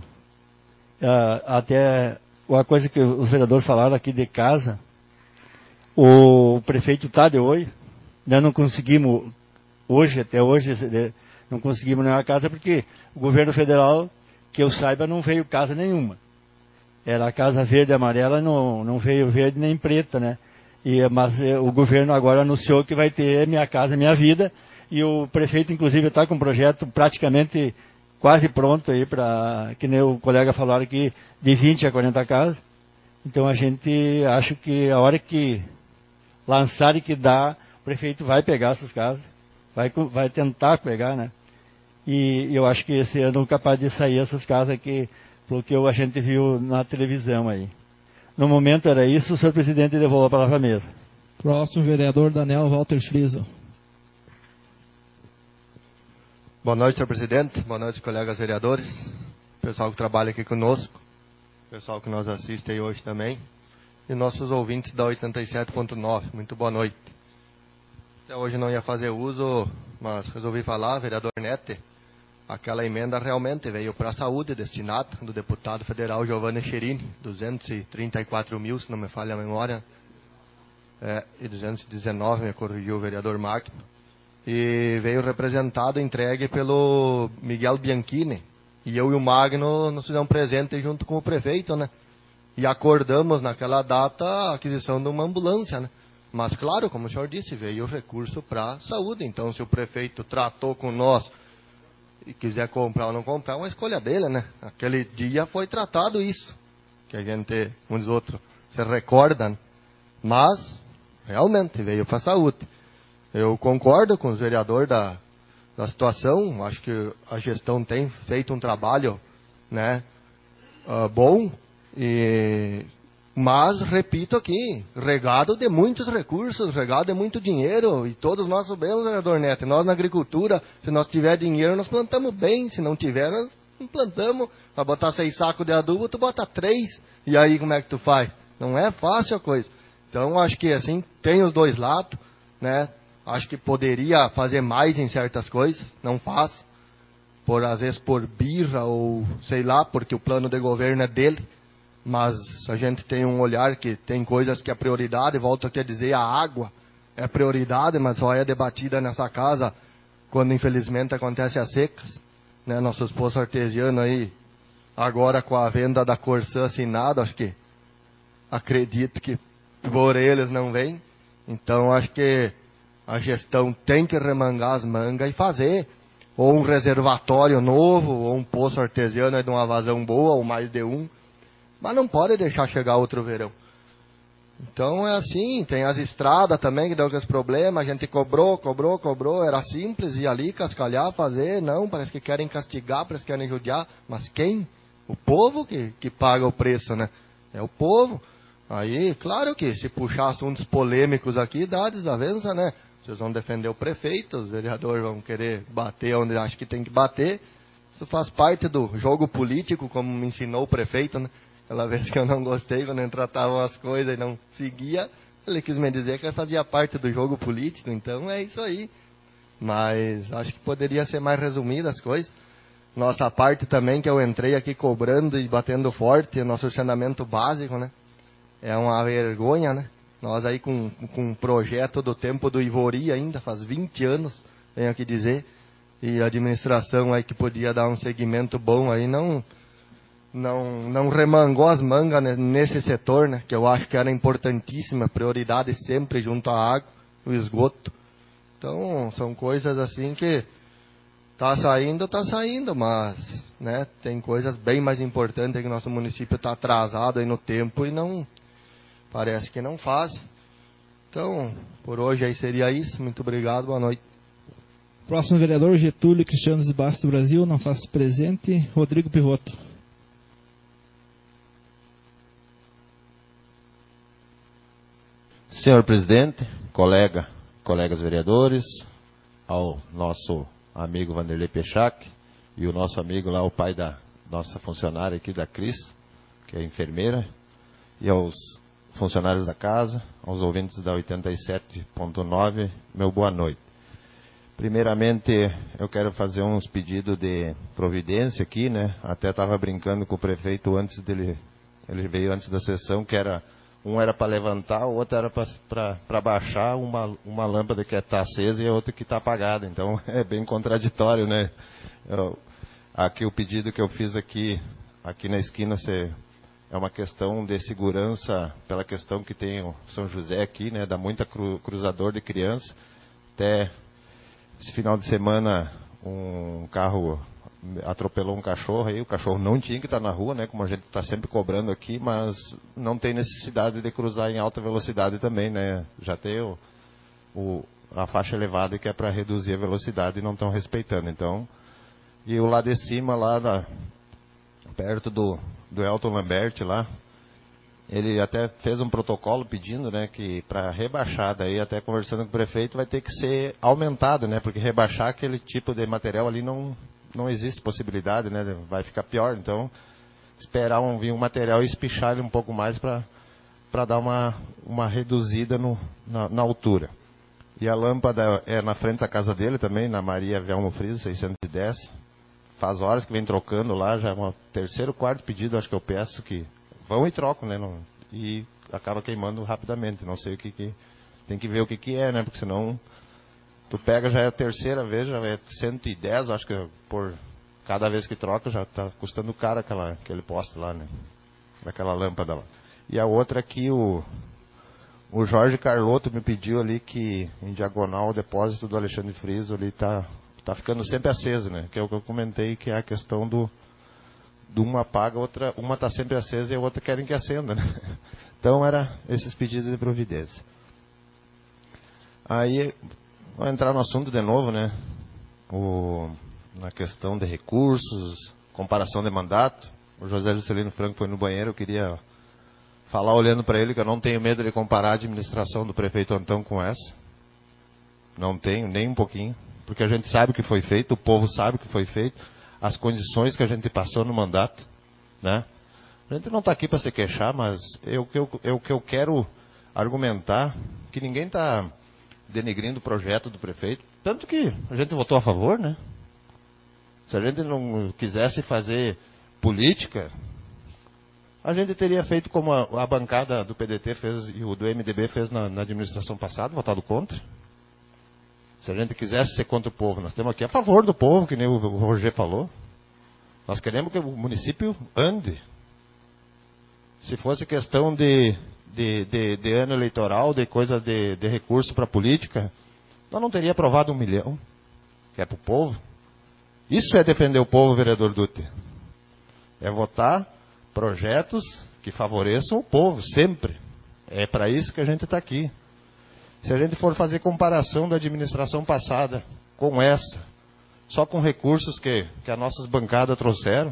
Até uma coisa que os vereadores falaram aqui de casa, o prefeito está de olho. Nós não conseguimos, até hoje, não conseguimos nenhuma casa, porque o governo federal, que eu saiba, não veio casa nenhuma. Era a casa verde e amarela, não veio verde nem preta, né? Mas o governo agora anunciou que vai ter Minha Casa Minha Vida, e o prefeito inclusive está com um projeto praticamente quase pronto aí que nem o colega falaram aqui, de 20 a 40 casas. Então a gente acha que a hora que lançarem que dá, o prefeito vai pegar essas casas, vai tentar pegar, né? E eu acho que esse ano é capaz de sair essas casas aqui, pelo que a gente viu na televisão aí. No momento era isso, senhor presidente, devolvo a palavra à mesa.
Próximo vereador Daniel Walter Friso.
Boa noite, senhor presidente. Boa noite, colegas vereadores. Pessoal que trabalha aqui conosco. Pessoal que nos assiste aí hoje também. e nossos ouvintes da 87.9. Muito boa noite. Até hoje não ia fazer uso, mas resolvi falar, vereador Nete. Aquela emenda realmente veio para a saúde, destinada do deputado federal Giovanni Cherini, 234 mil, se não me falha a memória. E 219, me corrigiu o vereador Magno. E veio representado, entregue pelo Miguel Bianchini. E eu e o Magno nos fizemos presente junto com o prefeito, né? E acordamos naquela data a aquisição de uma ambulância, né? Mas claro, como o senhor disse, veio o recurso para a saúde. Então, se o prefeito tratou com nós e quiser comprar ou não comprar, é uma escolha dele, né? Aquele dia foi tratado isso, que a gente, uns outros, se recorda, né? Mas, realmente, veio para a saúde. Eu concordo com os vereadores da situação, acho que a gestão tem feito um trabalho, né, bom, mas, repito aqui, regado de muitos recursos, regado de muito dinheiro, e todos nós sabemos, vereador Neto, nós na agricultura, se nós tiver dinheiro, nós plantamos bem, se não tiver, nós não plantamos. Para botar 6 sacos de adubo, tu bota 3, e aí como é que tu faz? Não é fácil a coisa. Então, acho que assim, tem os dois lados, né? Acho que poderia fazer mais em certas coisas, não faz, às vezes por birra ou sei lá, porque o plano de governo é dele, mas a gente tem um olhar que tem coisas que é prioridade, volto aqui a dizer, a água é prioridade, mas só é debatida nessa casa quando infelizmente acontece as secas, né? Nossos poços artesianos aí, agora com a venda da Corsã assinada, acho que, acredito que por eles não vem, então acho que a gestão tem que remangar as mangas e fazer ou um reservatório novo, ou um poço artesiano de uma vazão boa, ou mais de um, mas não pode deixar chegar outro verão. Então é assim, tem as estradas também que deu aqueles problemas, a gente cobrou, era simples, ir ali, cascalhar, fazer, não, parece que querem castigar, parece que querem judiar, mas quem? O povo que paga o preço, né? É o povo. Aí, claro que se puxar assuntos polêmicos aqui, dá desavença, né? Vocês vão defender o prefeito, os vereadores vão querer bater onde acham que tem que bater. Isso faz parte do jogo político, como me ensinou o prefeito, né? Aquela vez que eu não gostei, quando ele tratava as coisas e não seguia, ele quis me dizer que fazia parte do jogo político, então é isso aí. Mas acho que poderia ser mais resumida as coisas. Nossa parte também, que eu entrei aqui cobrando e batendo forte, nosso orçamento básico, né? É uma vergonha, né? Nós aí com um projeto do tempo do Ivori ainda, faz 20 anos, venho aqui dizer, e a administração aí que podia dar um segmento bom aí, não remangou as mangas nesse setor, né? Que eu acho que era importantíssima, prioridade sempre junto à água, o esgoto. Então, são coisas assim que tá saindo, mas, né? Tem coisas bem mais importantes que o nosso município está atrasado aí no tempo e não... Parece que não faz. Então, por hoje aí seria isso. Muito obrigado, boa noite.
Próximo vereador, Getúlio Cristiano Bastos do Brasil, não faz presente. Rodrigo Pivoto.
Senhor presidente, colegas vereadores, ao nosso amigo Vanderlei Pechac e o nosso amigo lá, o pai da nossa funcionária aqui da Cris, que é enfermeira, e aos funcionários da casa, aos ouvintes da 87.9, meu boa noite. Primeiramente, eu quero fazer uns pedidos de providência aqui, né? Até estava brincando com o prefeito antes dele, ele veio antes da sessão, que um era para levantar, o outro era para baixar uma lâmpada que está acesa e a outra que está apagada. Então, é bem contraditório, né? Aqui o pedido que eu fiz aqui na esquina, é uma questão de segurança, pela questão que tem o São José aqui, né? Dá muita cruzador de crianças. Até esse final de semana, um carro atropelou um cachorro aí, o cachorro não tinha que estar na rua, né? Como a gente está sempre cobrando aqui, mas não tem necessidade de cruzar em alta velocidade também, né? Já tem a faixa elevada que é para reduzir a velocidade e não estão respeitando. Então, e o lado de cima, perto do Elton Lambert lá, ele até fez um protocolo pedindo, né, que para rebaixar, daí até conversando com o prefeito, vai ter que ser aumentado, né, porque rebaixar aquele tipo de material ali não existe possibilidade, né, vai ficar pior. Então, esperar vir um material e espichar ele um pouco mais para para dar uma reduzida na altura. E a lâmpada é na frente da casa dele também, na Maria Velmo Friso, 610. Faz horas que vem trocando lá, já é o terceiro, quarto pedido, acho que eu peço que vão e trocam, né? E acaba queimando rapidamente. Não sei o que tem que ver o que é, né? Porque senão tu pega, já é a terceira vez, já é 110, acho que por cada vez que troca já está custando caro aquele poste lá, né? Daquela lâmpada lá. E a outra aqui, o Jorge Carlotto me pediu ali que em diagonal o depósito do Alexandre Friso ali tá ficando sempre aceso, né? Que é o que eu comentei, que é a questão do uma apaga, uma está sempre acesa e a outra querem que acenda, né? Então era esses pedidos de providência. Aí, vou entrar no assunto de novo, né? Na questão de recursos, comparação de mandato. O José Juscelino Franco foi no banheiro, eu queria falar olhando para ele que eu não tenho medo de comparar a administração do prefeito Antão com essa. Não tenho, nem um pouquinho. Porque a gente sabe o que foi feito, o povo sabe o que foi feito, as condições que a gente passou no mandato, né? A gente não está aqui para se queixar, mas o que eu quero argumentar, que ninguém está denegrindo o projeto do prefeito, tanto que a gente votou a favor, né? Se a gente não quisesse fazer política, a gente teria feito como a bancada do PDT fez e o do MDB fez na administração passada, votado contra. Se a gente quisesse ser contra o povo, nós estamos aqui a favor do povo, que nem o Roger falou. Nós queremos que o município ande. Se fosse questão de ano eleitoral, de coisa de recurso para política, nós não teria aprovado 1 milhão, que é para o povo. Isso é defender o povo, vereador Dutti. É votar projetos que favoreçam o povo, sempre. É para isso que a gente está aqui. Se a gente for fazer comparação da administração passada com essa, só com recursos que as nossas bancadas trouxeram,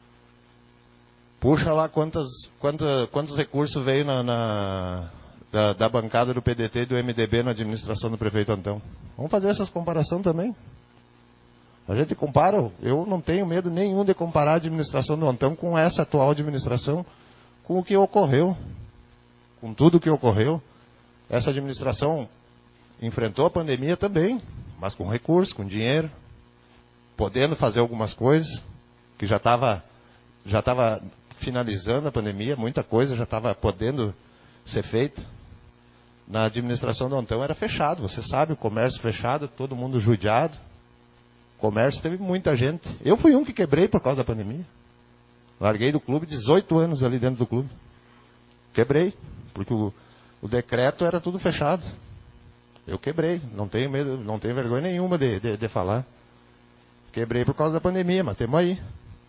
puxa lá quantos recursos veio da bancada do PDT e do MDB na administração do prefeito Antão. Vamos fazer essas comparações também. A gente compara, eu não tenho medo nenhum de comparar a administração do Antão com essa atual administração, com o que ocorreu, com tudo o que ocorreu. Essa administração enfrentou a pandemia também, mas com recurso, com dinheiro, podendo fazer algumas coisas, que já estava finalizando a pandemia, muita coisa já estava podendo ser feita. Na administração do Antão era fechado, você sabe, o comércio fechado, todo mundo judiado. O comércio teve muita gente. Eu fui um que quebrei por causa da pandemia. Larguei do clube, 18 anos ali dentro do clube. Quebrei, porque o decreto era tudo fechado. Eu quebrei, não tenho medo, não tenho vergonha nenhuma de falar. Quebrei por causa da pandemia, mas temos aí.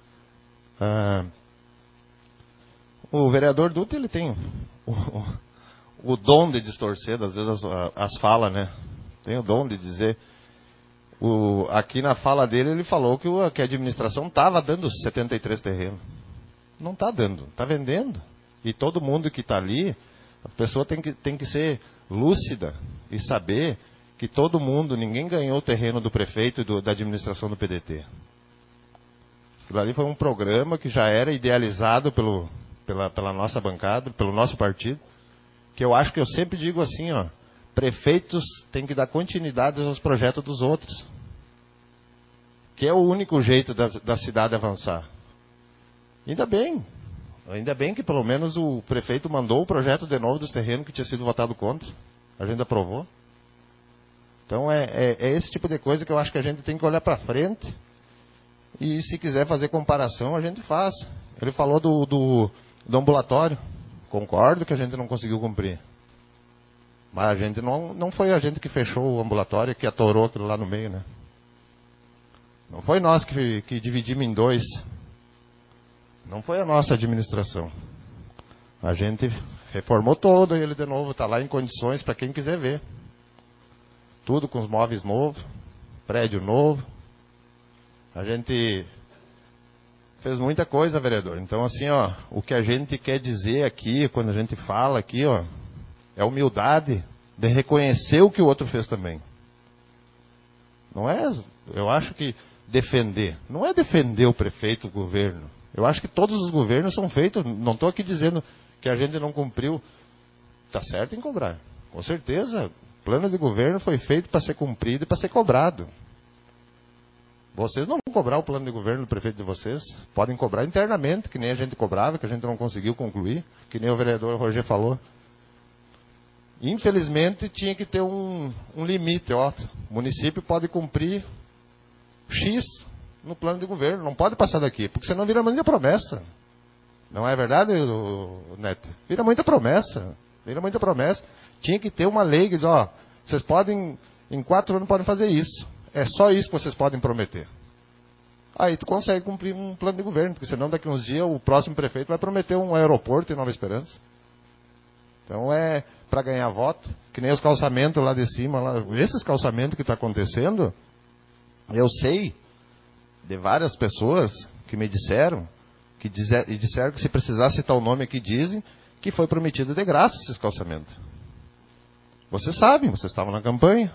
O vereador Dutti, ele tem o dom de distorcer, às vezes, as falas, né? Tem o dom de dizer. Aqui na fala dele, ele falou que a administração estava dando 73 terrenos. Não está dando, está vendendo. E todo mundo que está ali, a pessoa tem que ser lúcida e saber que todo mundo, ninguém ganhou o terreno do prefeito e da administração do PDT. Aquilo ali foi um programa que já era idealizado pela nossa bancada, pelo nosso partido, que eu acho que eu sempre digo assim, ó, prefeitos têm que dar continuidade aos projetos dos outros, que é o único jeito da cidade avançar. Ainda bem que pelo menos o prefeito mandou o projeto de novo dos terrenos que tinha sido votado contra. A gente aprovou. Então é esse tipo de coisa que eu acho que a gente tem que olhar para frente. E se quiser fazer comparação, a gente faz. Ele falou do ambulatório. Concordo que a gente não conseguiu cumprir. Mas a gente não foi a gente que fechou o ambulatório, que atorou aquilo lá no meio, né? Não foi nós que dividimos em dois. Não foi a nossa administração. A gente reformou todo ele de novo, está lá em condições para quem quiser ver. Tudo com os móveis novos, prédio novo. A gente fez muita coisa, vereador. Então, assim, ó, o que a gente quer dizer aqui, quando a gente fala aqui, ó, é humildade de reconhecer o que o outro fez também. Não é, eu acho que defender, não é defender o prefeito, o governo. Eu acho que todos os governos são feitos, não estou aqui dizendo que a gente não cumpriu está certo em cobrar. Com certeza, o plano de governo foi feito para ser cumprido e para ser cobrado. Vocês não vão cobrar o plano de governo do prefeito de vocês. Podem cobrar internamente, que nem a gente cobrava, que a gente não conseguiu concluir, que nem o vereador Roger falou. Infelizmente, tinha que ter um limite. O município pode cumprir X no plano de governo, não pode passar daqui, porque senão vira muita promessa. Não é verdade, Neto? Vira muita promessa. Tinha que ter uma lei que diz, vocês podem, em 4 anos podem fazer isso. É só isso que vocês podem prometer. Aí tu consegue cumprir um plano de governo, porque senão daqui a uns dias o próximo prefeito vai prometer um aeroporto em Nova Esperança. Então é para ganhar voto, que nem os calçamentos lá de cima, esses calçamentos que está acontecendo, eu sei de várias pessoas que me disseram, que se precisar citar o nome aqui, dizem que foi prometido de graça esses calçamentos. Vocês sabem, vocês estavam na campanha.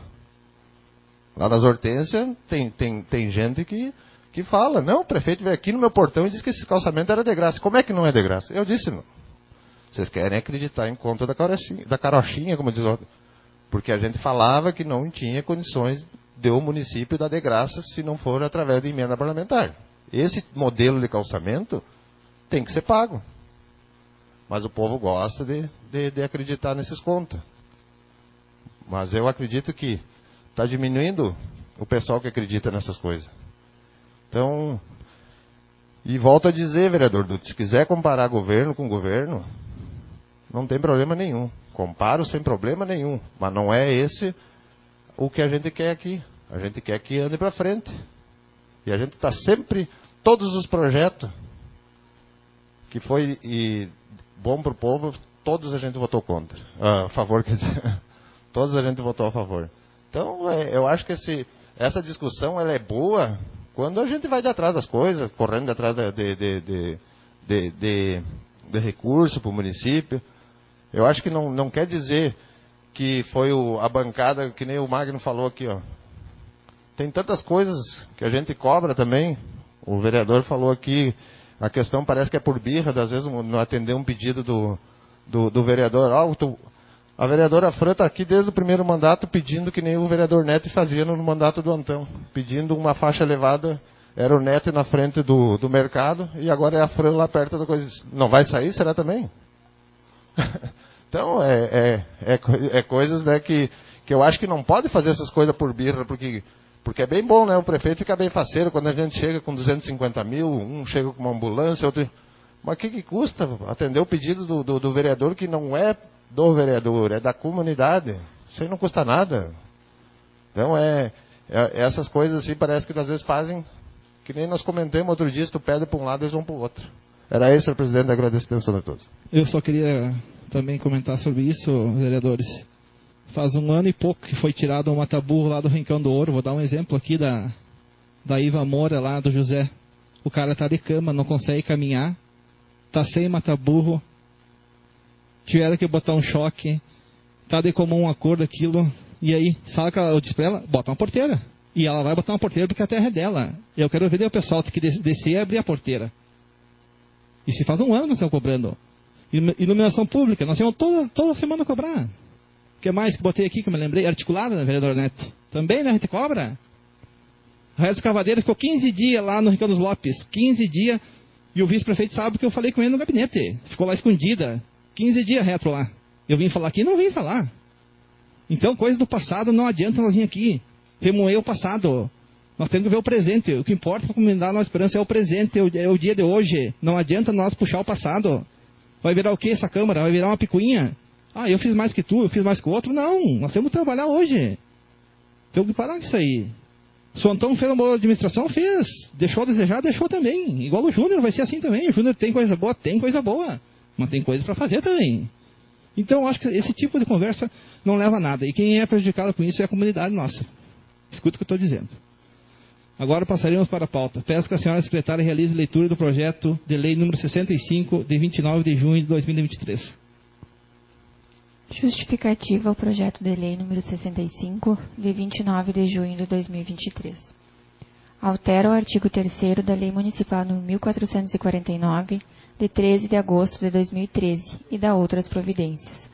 Lá nas Hortências tem gente que fala, não, o prefeito veio aqui no meu portão e disse que esse calçamento era de graça. Como é que não é de graça? Eu disse, não. Vocês querem acreditar em conta da carochinha, como diz o outro. Porque a gente falava que não tinha condições de o município dar de graça se não for através de emenda parlamentar. Esse modelo de calçamento tem que ser pago. Mas o povo gosta de acreditar nesses contos. Mas eu acredito que está diminuindo o pessoal que acredita nessas coisas. Então, e volto a dizer, vereador Dutti, se quiser comparar governo com governo, não tem problema nenhum. Comparo sem problema nenhum. Mas não é esse o que a gente quer aqui. A gente quer que ande para frente. E a gente está sempre, todos os projetos que foi bom para o povo, todos a gente votou contra. A favor, quer dizer, todos a gente votou a favor. Então, eu acho que essa discussão ela é boa quando a gente vai de atrás das coisas, correndo atrás de recurso para o município. Eu acho que não quer dizer que foi a bancada, que nem o Magno falou aqui, Tem tantas coisas que a gente cobra também. O vereador falou aqui, a questão parece que é por birra, às vezes não atender um pedido do vereador. A vereadora Fran está aqui desde o primeiro mandato pedindo que nem o vereador Neto fazia no mandato do Antão. Pedindo uma faixa elevada, era o Neto na frente do mercado, e agora é a Fran lá perto da coisa. Não vai sair, será também? Então, é coisas, né, que eu acho que não pode fazer essas coisas por birra, porque é bem bom, né? O prefeito fica bem faceiro quando a gente chega com 250 mil, um chega com uma ambulância, outro... Mas o que custa atender o pedido do vereador que não é do vereador, é da comunidade? Isso aí não custa nada. Então, essas coisas assim parece que às vezes fazem, que nem nós comentamos outro dia, se tu pede para um lado, eles vão para o outro. Era esse, presidente, agradeço a atenção de todos.
Eu só queria também comentar sobre isso, vereadores. Faz 1 ano e pouco que foi tirado um mataburro lá do Rincão do Ouro. Vou dar um exemplo aqui da Iva Moura lá, do José. O cara tá de cama, não consegue caminhar, tá sem mataburro, tiveram que botar um choque, tá de comum acordo aquilo, e aí, sabe que eu disse pra ela, bota uma porteira. E ela vai botar uma porteira porque a terra é dela. Eu quero ver o pessoal ter que descer e abrir a porteira. E se faz 1 ano nós estamos cobrando. Iluminação pública, nós temos toda semana cobrar. O que mais que botei aqui, que eu me lembrei? Articulada, né, vereador Neto? Também, né, a gente cobra. O resto Cavadeira ficou 15 dias lá no Ricardo Lopes. 15 dias. E o vice-prefeito sabe que eu falei com ele no gabinete. Ficou lá escondida. 15 dias retro lá. Eu vim falar aqui? Não vim falar. Então, coisa do passado, não adianta nós vir aqui. Remoer o passado. Nós temos que ver o presente. O que importa para a comunidade Nova Esperança é o presente, é o dia de hoje. Não adianta nós puxar o passado. Vai virar o que essa Câmara? Vai virar uma picuinha? Eu fiz mais que tu, eu fiz mais que o outro. Não, nós temos que trabalhar hoje. Temos que parar com isso aí. Se o Antão fez uma boa administração, fez. Deixou a desejar, deixou também. Igual o Júnior, vai ser assim também. O Júnior tem coisa boa, mas tem coisa para fazer também. Então, eu acho que esse tipo de conversa não leva a nada. E quem é prejudicado com isso é a comunidade nossa. Escuta o que eu estou dizendo. Agora passaremos para a pauta. Peço que a senhora secretária realize leitura do projeto de lei número 65, de 29 de junho de 2023.
Justificativa ao projeto de lei número 65, de 29 de junho de 2023. Altera o artigo 3º da Lei Municipal número 1449, de 13 de agosto de 2013, e dá outras providências.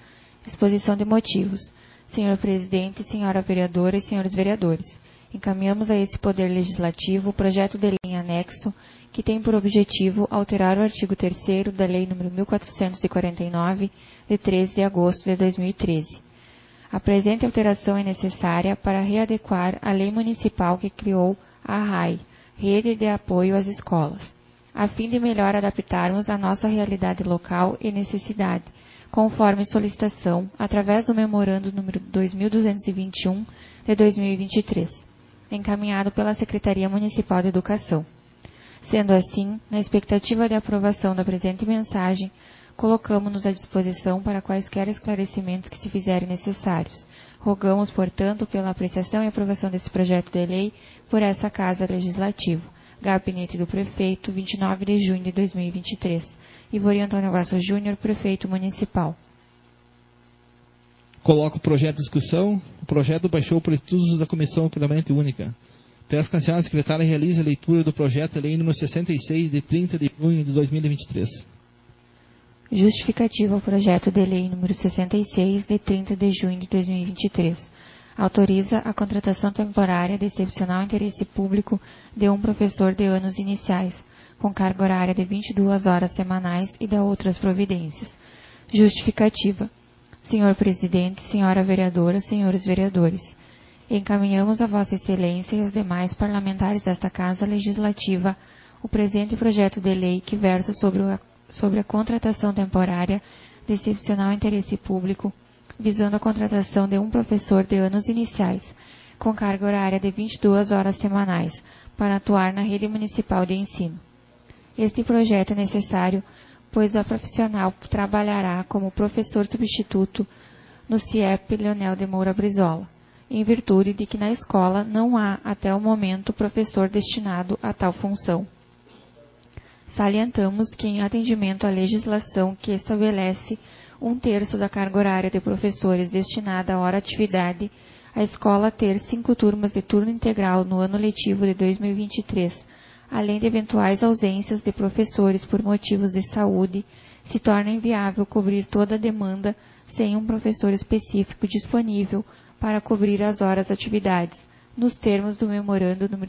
Exposição de motivos. Senhor Presidente, Senhora Vereadora e Senhores Vereadores, encaminhamos a esse Poder Legislativo o projeto de lei em anexo que tem por objetivo alterar o artigo 3º da Lei nº 1449, de 13 de agosto de 2013. A presente alteração é necessária para readequar a lei municipal que criou a RAI, Rede de Apoio às Escolas, a fim de melhor adaptarmos a nossa realidade local e necessidade, conforme solicitação, através do memorando número 2221 de 2023, encaminhado pela Secretaria Municipal de Educação. Sendo assim, na expectativa de aprovação da presente mensagem, colocamos-nos à disposição para quaisquer esclarecimentos que se fizerem necessários. Rogamos, portanto, pela apreciação e aprovação desse projeto de lei por essa Casa Legislativa. Gabinete do Prefeito, 29 de junho de 2023. Ivori Antônio Guasso Júnior, Prefeito Municipal.
Coloco o projeto em discussão. O projeto baixou por estudos da Comissão Permanente Única. Peço que a senhora secretária realize a leitura do projeto de lei número 66, de 30 de junho de 2023.
Justificativa ao projeto de lei número 66, de 30 de junho de 2023. Autoriza a contratação temporária de excepcional interesse público de um professor de anos iniciais, com carga horária de 22 horas semanais e da outras providências. Justificativa. Senhor Presidente, Senhora Vereadora, Senhores Vereadores, encaminhamos a Vossa Excelência e aos demais parlamentares desta Casa Legislativa o presente projeto de lei que versa sobre a contratação temporária de excepcional interesse público, visando a contratação de um professor de anos iniciais, com carga horária de 22 horas semanais, para atuar na rede municipal de ensino. Este projeto é necessário, pois o profissional trabalhará como professor substituto no CIEP Leonel de Moura Brizola, em virtude de que na escola não há, até o momento, professor destinado a tal função. Salientamos que, em atendimento à legislação que estabelece 1/3 da carga horária de professores destinada à hora-atividade, a escola ter 5 turmas de turno integral no ano letivo de 2023, além de eventuais ausências de professores por motivos de saúde, se torna inviável cobrir toda a demanda sem um professor específico disponível para cobrir as horas-atividades, nos termos do memorando número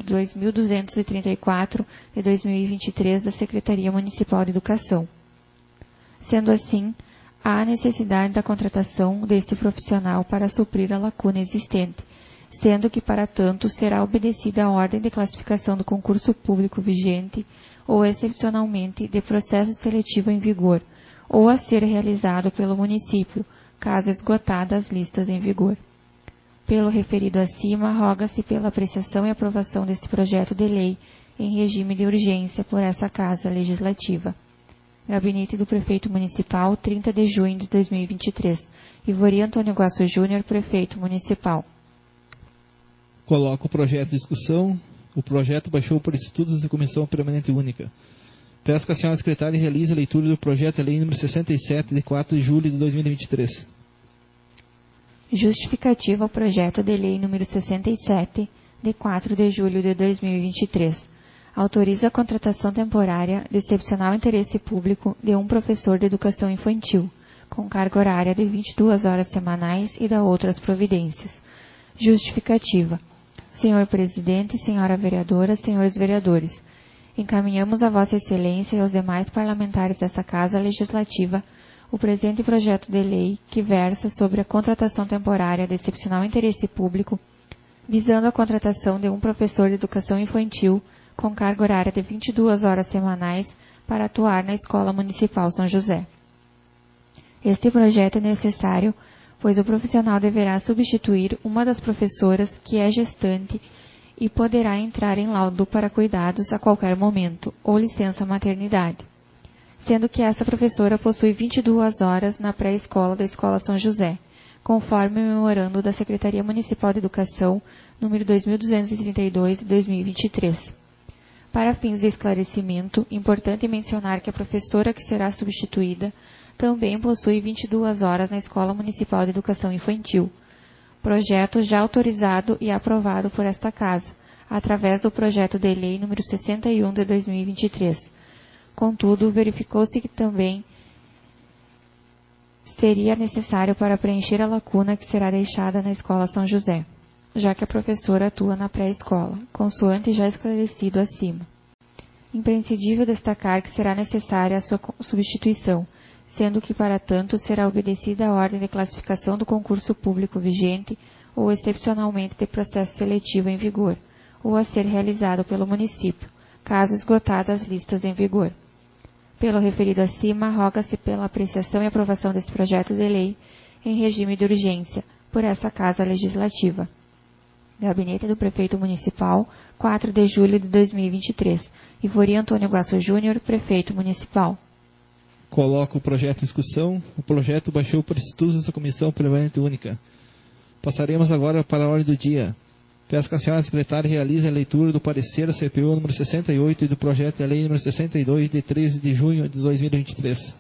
2234 de 2023 da Secretaria Municipal de Educação. Sendo assim, há necessidade da contratação deste profissional para suprir a lacuna existente, sendo que, para tanto, será obedecida a ordem de classificação do concurso público vigente ou, excepcionalmente, de processo seletivo em vigor, ou a ser realizado pelo município, caso esgotadas as listas em vigor. Pelo referido acima, roga-se pela apreciação e aprovação deste projeto de lei em regime de urgência por essa Casa Legislativa. Gabinete do Prefeito Municipal, 30 de junho de 2023. Ivori Antônio Guasso Júnior, Prefeito Municipal.
Coloco o projeto em discussão. O projeto baixou por estudos da Comissão Permanente Única. Peço que a senhora secretária realize a leitura do projeto de lei número 67, de 4 de julho de 2023.
Justificativa ao projeto de lei número 67, de 4 de julho de 2023. Autoriza a contratação temporária de excepcional interesse público de um professor de educação infantil, com carga horária de 22 horas semanais e da outras providências. Justificativa. Senhor Presidente, Senhora Vereadora, Senhores Vereadores, encaminhamos a Vossa Excelência e aos demais parlamentares dessa Casa Legislativa o presente projeto de lei que versa sobre a contratação temporária de excepcional interesse público, visando a contratação de um professor de educação infantil com carga horária de 22 horas semanais para atuar na Escola Municipal São José. Este projeto é necessário, pois o profissional deverá substituir uma das professoras que é gestante e poderá entrar em laudo para cuidados a qualquer momento, ou licença maternidade, sendo que essa professora possui 22 horas na pré-escola da Escola São José, conforme o memorando da Secretaria Municipal de Educação, número 2232 de 2023. Para fins de esclarecimento, importante mencionar que a professora que será substituída também possui 22 horas na Escola Municipal de Educação Infantil, projeto já autorizado e aprovado por esta Casa, através do projeto de lei número 61 de 2023. Contudo, verificou-se que também seria necessário para preencher a lacuna que será deixada na Escola São José, já que a professora atua na pré-escola, consoante já esclarecido acima. Imprescindível destacar que será necessária a sua substituição, sendo que para tanto será obedecida a ordem de classificação do concurso público vigente ou excepcionalmente de processo seletivo em vigor, ou a ser realizado pelo município, caso esgotadas as listas em vigor. Pelo referido acima, roga-se pela apreciação e aprovação desse projeto de lei em regime de urgência por essa Casa Legislativa. Gabinete do Prefeito Municipal, 4 de julho de 2023. Ivori Antônio Guasso Júnior, Prefeito Municipal.
Coloco o projeto em discussão. O projeto baixou por estudos dessa Comissão Permanente Única. Passaremos agora para a ordem do dia. Peço que a senhora secretária realize a leitura do parecer da CPU número 68 e do projeto de lei número 62, de 13 de junho de 2023.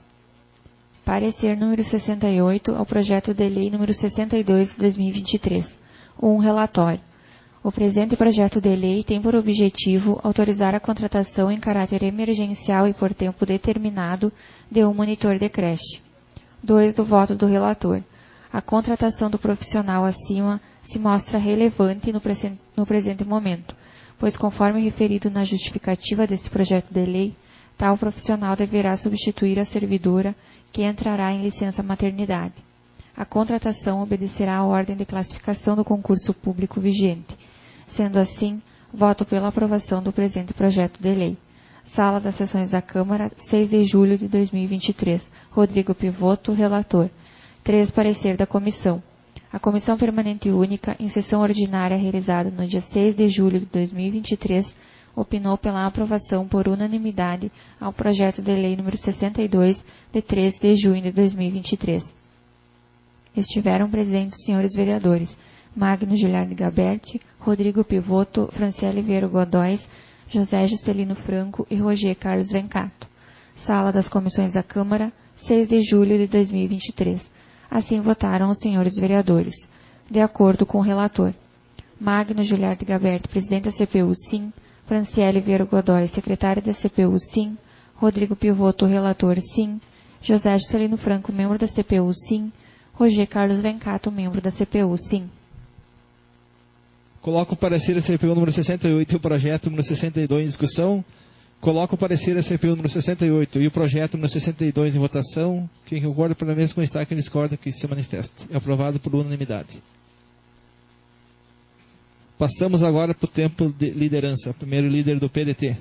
Parecer número 68 ao projeto de lei número 62 de 2023. Relatório. O presente projeto de lei tem por objetivo autorizar a contratação em caráter emergencial e por tempo determinado de um monitor de creche. 2. Do voto do relator. A contratação do profissional acima se mostra relevante no presente momento, pois conforme referido na justificativa desse projeto de lei, tal profissional deverá substituir a servidora que entrará em licença maternidade. A contratação obedecerá à ordem de classificação do concurso público vigente. Sendo assim, voto pela aprovação do presente projeto de lei. Sala das Sessões da Câmara, 6 de julho de 2023. Rodrigo Pivoto, relator. 3. Parecer da Comissão. A Comissão Permanente Única, em sessão ordinária realizada no dia 6 de julho de 2023, opinou pela aprovação por unanimidade ao projeto de lei número 62, de 13 de junho de 2023. Estiveram presentes os senhores vereadores Magno Giliardi Gaberti, Rodrigo Pivoto, Franciele Vieira Godóis, José Juscelino Franco e Roger Carlos Vencato. Sala das Comissões da Câmara, 6 de julho de 2023. Assim votaram os senhores vereadores. De acordo com o relator. Magno Giliardi Gaberti, presidente da CPU, sim. Franciele Vieira Godóis, secretária da CPU, sim. Rodrigo Pivoto, relator, sim. José Juscelino Franco, membro da CPU, sim. Roger Carlos Vencato, membro da CPU, sim.
Coloco o parecer da CPU número 68 e o projeto número 62 em discussão. Coloco o parecer da CPU número 68 e o projeto número 62 em votação. Quem concorda para a mesa com destaque, quem discorda, que se manifeste. É aprovado por unanimidade. Passamos agora para o tempo de liderança. Primeiro líder do PDT.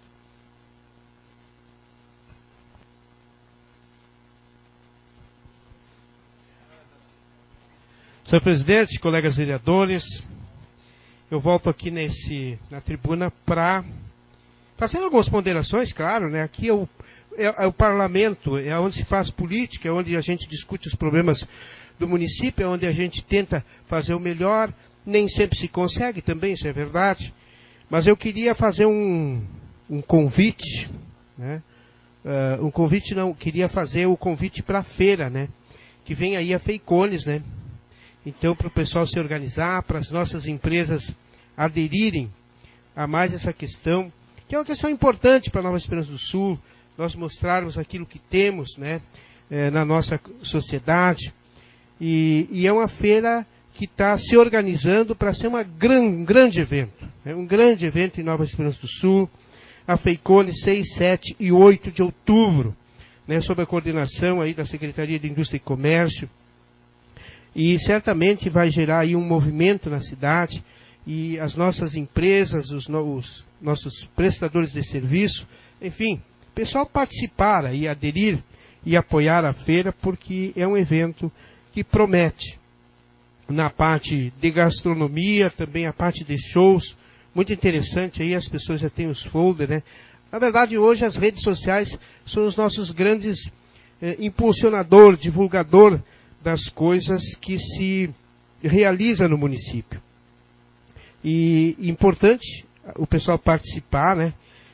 Senhor presidente, colegas vereadores, eu volto aqui na tribuna para fazer algumas ponderações, claro, né? Aqui é o parlamento, é onde se faz política, é onde a gente discute os problemas do município, é onde a gente tenta fazer o melhor, nem sempre se consegue também, isso é verdade, mas eu queria fazer um convite, né? Queria fazer o convite para a feira, né? Que vem aí a Feicones, né? Então, para o pessoal se organizar, para as nossas empresas aderirem a mais essa questão, que é uma questão importante para a Nova Esperança do Sul, nós mostrarmos aquilo que temos, né, na nossa sociedade. E é uma feira que está se organizando para ser um grande evento. Né, um grande evento em Nova Esperança do Sul, a Feicone 6, 7 e 8 de outubro, né, sob a coordenação aí da Secretaria de Indústria e Comércio. E certamente vai gerar aí um movimento na cidade e as nossas empresas, os nossos prestadores de serviço, enfim, o pessoal participar e aderir e apoiar a feira, porque é um evento que promete na parte de gastronomia, também a parte de shows, muito interessante aí, as pessoas já têm os folders, né? Na verdade, hoje as redes sociais são os nossos grandes impulsionador, divulgador das coisas que se realiza no município. E importante o pessoal participar, né,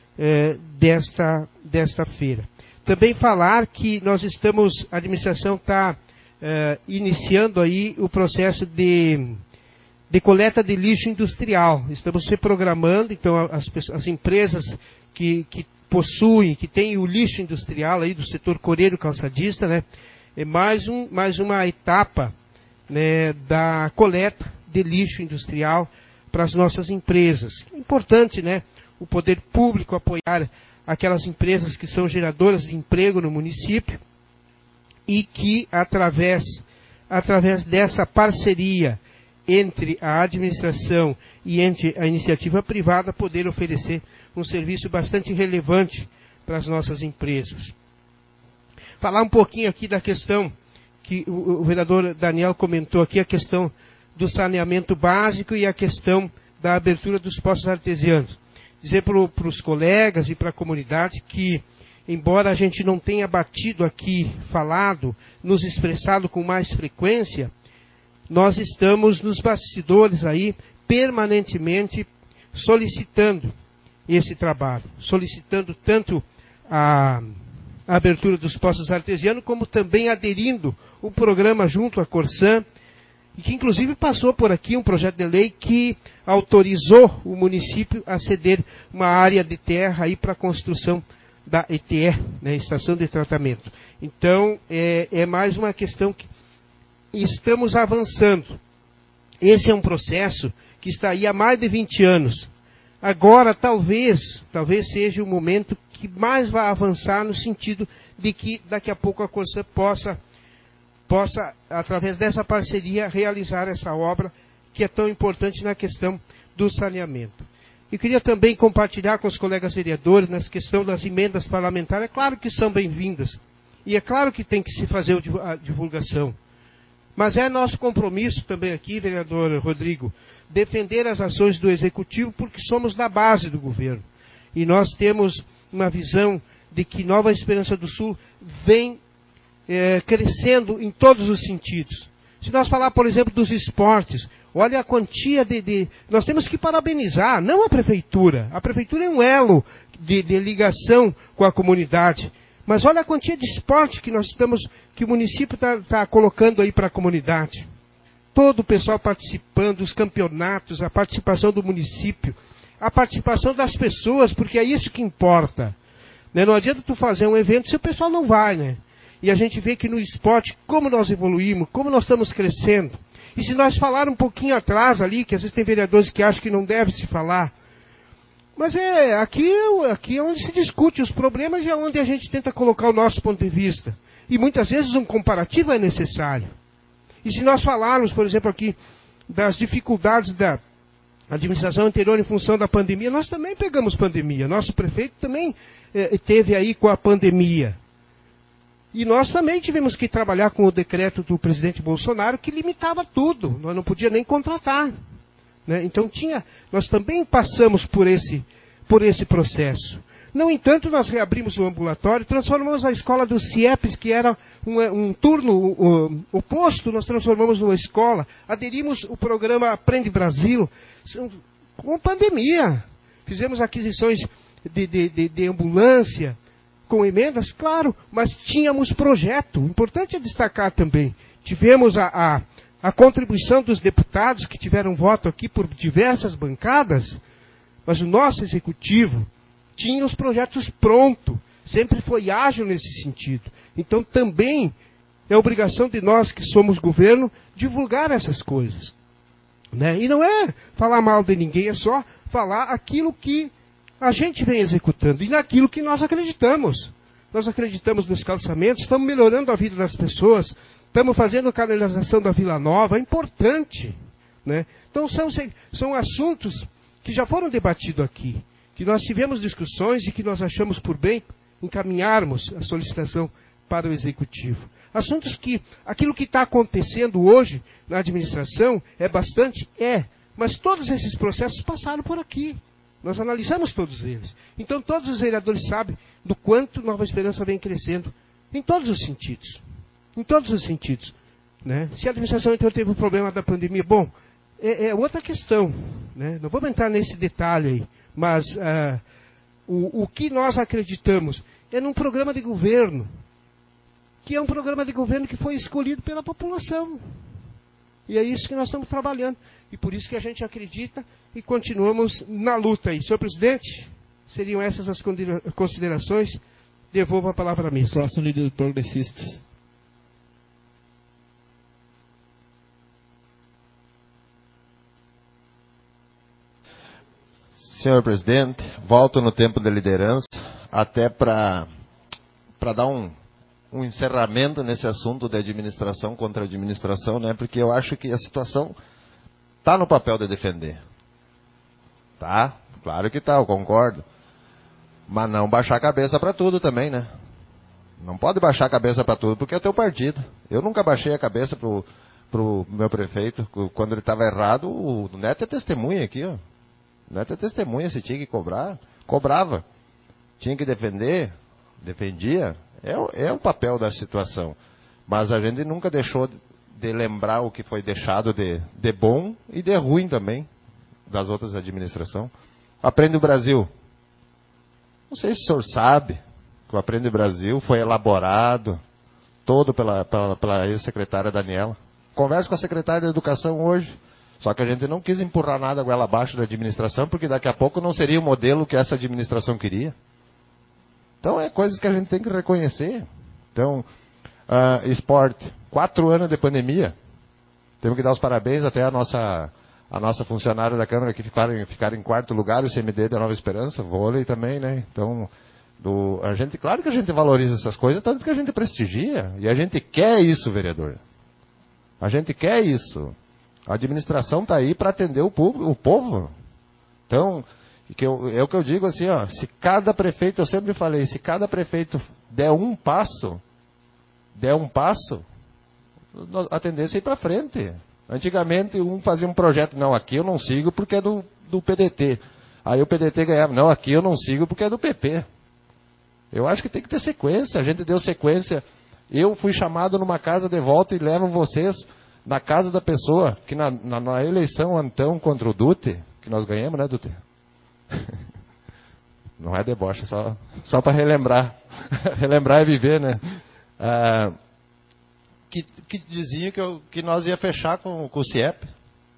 desta feira. Também falar que a administração está iniciando aí o processo de coleta de lixo industrial. Estamos se programando, então as empresas que possuem, que têm o lixo industrial aí do setor coreiro calçadista, né, é mais uma etapa, né, da coleta de lixo industrial para as nossas empresas. É importante, né, o poder público apoiar aquelas empresas que são geradoras de emprego no município e que, através dessa parceria entre a administração e entre a iniciativa privada, poder oferecer um serviço bastante relevante para as nossas empresas. Falar um pouquinho aqui da questão que o vereador Daniel comentou aqui, a questão do saneamento básico e a questão da abertura dos poços artesianos. Dizer para os colegas e para a comunidade que, embora a gente não tenha batido aqui, falado, nos expressado com mais frequência, nós estamos nos bastidores aí, permanentemente, solicitando esse trabalho. Solicitando tanto a abertura dos poços artesianos, como também aderindo um programa junto à Corsan, e que inclusive passou por aqui um projeto de lei que autorizou o município a ceder uma área de terra aí para a construção da ETE, né, Estação de Tratamento. Então, é mais uma questão que estamos avançando. Esse é um processo que está aí há mais de 20 anos. Agora, talvez seja o momento que mais vai avançar no sentido de que daqui a pouco a Corsan possa, através dessa parceria, realizar essa obra que é tão importante na questão do saneamento. Eu queria também compartilhar com os colegas vereadores nessa questão das emendas parlamentares. É claro que são bem-vindas. E é claro que tem que se fazer a divulgação. Mas é nosso compromisso também aqui, vereador Rodrigo, defender as ações do Executivo, porque somos da base do governo. E nós temos uma visão de que Nova Esperança do Sul vem crescendo em todos os sentidos. Se nós falar, por exemplo, dos esportes, olha a quantia nós temos que parabenizar, não a Prefeitura. A Prefeitura é um elo de ligação com a comunidade. Mas olha a quantia de esporte que que o município está colocando aí para a comunidade. Todo o pessoal participando, os campeonatos, a participação do município, a participação das pessoas, porque é isso que importa. Né? Não adianta tu fazer um evento se o pessoal não vai, né? E a gente vê que no esporte, como nós evoluímos, como nós estamos crescendo. E se nós falar um pouquinho atrás ali, que às vezes tem vereadores que acham que não deve se falar, mas aqui é onde se discute os problemas e é onde a gente tenta colocar o nosso ponto de vista. E muitas vezes um comparativo é necessário. E se nós falarmos, por exemplo, aqui das dificuldades da administração anterior em função da pandemia, nós também pegamos pandemia. Nosso prefeito também teve aí com a pandemia. E nós também tivemos que trabalhar com o decreto do presidente Bolsonaro que limitava tudo. Nós não podíamos nem contratar. Né? Então nós também passamos por esse processo. No entanto, nós reabrimos o ambulatório, transformamos a escola do CIEPS, que era um turno oposto, nós transformamos numa escola, aderimos o programa Aprende Brasil, com pandemia. Fizemos aquisições de ambulância, com emendas, claro, mas tínhamos projeto. Importante é destacar também. Tivemos a contribuição dos deputados que tiveram voto aqui por diversas bancadas, mas o nosso executivo tinha os projetos prontos, sempre foi ágil nesse sentido. Então também é obrigação de nós que somos governo divulgar essas coisas. Né? E não é falar mal de ninguém, é só falar aquilo que a gente vem executando e naquilo que nós acreditamos. Nós acreditamos nos calçamentos, estamos melhorando a vida das pessoas, estamos fazendo a canalização da Vila Nova, é importante. Né? Então são assuntos que já foram debatidos aqui, que nós tivemos discussões e que nós achamos por bem encaminharmos a solicitação para o Executivo. Assuntos que, aquilo que está acontecendo hoje na administração é bastante, mas todos esses processos passaram por aqui. Nós analisamos todos eles. Então todos os vereadores sabem do quanto Nova Esperança vem crescendo em todos os sentidos. Em todos os sentidos. Né? Se a administração anterior teve o problema da pandemia, bom, é outra questão. Né? Não vamos entrar nesse detalhe aí. Mas o que nós acreditamos é num programa de governo, que é um programa de governo que foi escolhido pela população. E é isso que nós estamos trabalhando. E por isso que a gente acredita e continuamos na luta aí. Senhor presidente, seriam essas as considerações. Devolvo a palavra à mesa.
Próximo líder progressistas.
Senhor presidente, volto no tempo da liderança, até para dar um encerramento nesse assunto de administração contra administração, né? Porque eu acho que a situação está no papel de defender. Tá? Claro que tá, eu concordo. Mas não baixar a cabeça para tudo também, né? Não pode baixar a cabeça para tudo, porque é teu partido. Eu nunca baixei a cabeça pro meu prefeito. Quando ele estava errado, o Neto é testemunha aqui, ó. O Neto é testemunha, se tinha que cobrar, cobrava. Tinha que defender, defendia. É o papel da situação. Mas a gente nunca deixou de lembrar o que foi deixado de bom e de ruim também, das outras administrações. Aprende o Brasil. Não sei se o senhor sabe que o Aprende o Brasil foi elaborado todo pela ex-secretária Daniela. Converso com a secretária de Educação hoje. Só que a gente não quis empurrar nada goela abaixo da administração, porque daqui a pouco não seria o modelo que essa administração queria. Então, é coisas que a gente tem que reconhecer. Então, esporte. 4 anos de pandemia. Temos que dar os parabéns até a nossa funcionária da Câmara que ficaram em 4º lugar, o CMD da Nova Esperança, vôlei também, né? Então, claro que a gente valoriza essas coisas, tanto que a gente prestigia. E a gente quer isso, vereador. A gente quer isso. A administração está aí para atender o povo. Então, é o que eu digo assim, ó, se cada prefeito, eu sempre falei, se cada prefeito der um passo, a tendência é ir para frente. Antigamente, um fazia um projeto, não, aqui eu não sigo porque é do PDT. Aí o PDT ganhava, não, aqui eu não sigo porque é do PP. Eu acho que tem que ter sequência, a gente deu sequência. Eu fui chamado numa casa de volta e levo vocês na casa da pessoa, que na eleição Antão contra o Dute, que nós ganhamos, né, Dute? Não é deboche, só para relembrar. Relembrar é viver, né? Que diziam que nós ia fechar com o CIEP.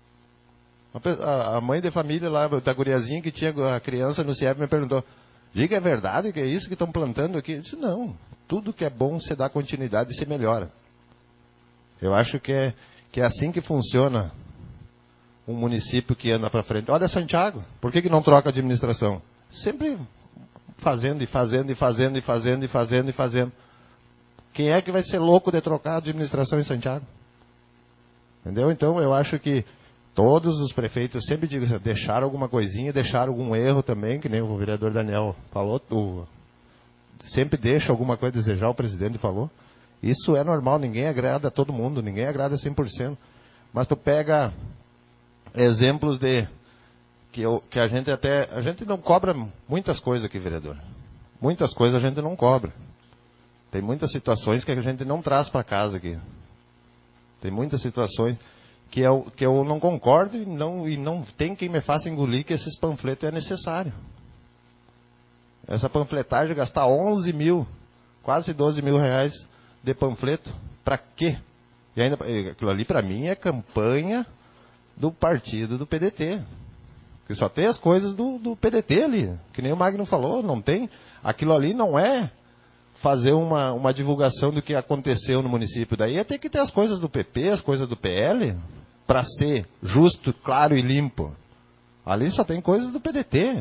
A mãe de família lá, da guriazinha que tinha a criança no CIEP me perguntou, diga, é verdade que é isso que estão plantando aqui? Eu disse, não, tudo que é bom você dá continuidade e se melhora. Eu acho que é assim que funciona um município que anda para frente. Olha Santiago, por que não troca a administração? Sempre fazendo e fazendo e fazendo e fazendo e fazendo e fazendo. Quem é que vai ser louco de trocar a administração em Santiago? Entendeu? Então eu acho que todos os prefeitos, sempre digo assim, deixaram alguma coisinha, deixaram algum erro também, que nem o vereador Daniel falou, sempre deixa alguma coisa a desejar, o presidente falou. Isso é normal, ninguém agrada a todo mundo, ninguém agrada 100%. Mas tu pega exemplos que a gente não cobra muitas coisas aqui, vereador. Muitas coisas a gente não cobra. Tem muitas situações que a gente não traz para casa aqui. Tem muitas situações que eu não concordo e não tem quem me faça engolir que esses panfletos é necessário. Essa panfletagem, gastar 11 mil, quase 12 mil reais de panfleto, para quê? E ainda, aquilo ali para mim é campanha do partido do PDT. Que só tem as coisas do PDT ali, que nem o Magno falou, não tem. Aquilo ali não é fazer uma divulgação do que aconteceu no município. Daí é ter que ter as coisas do PP, as coisas do PL, para ser justo, claro e limpo. Ali só tem coisas do PDT.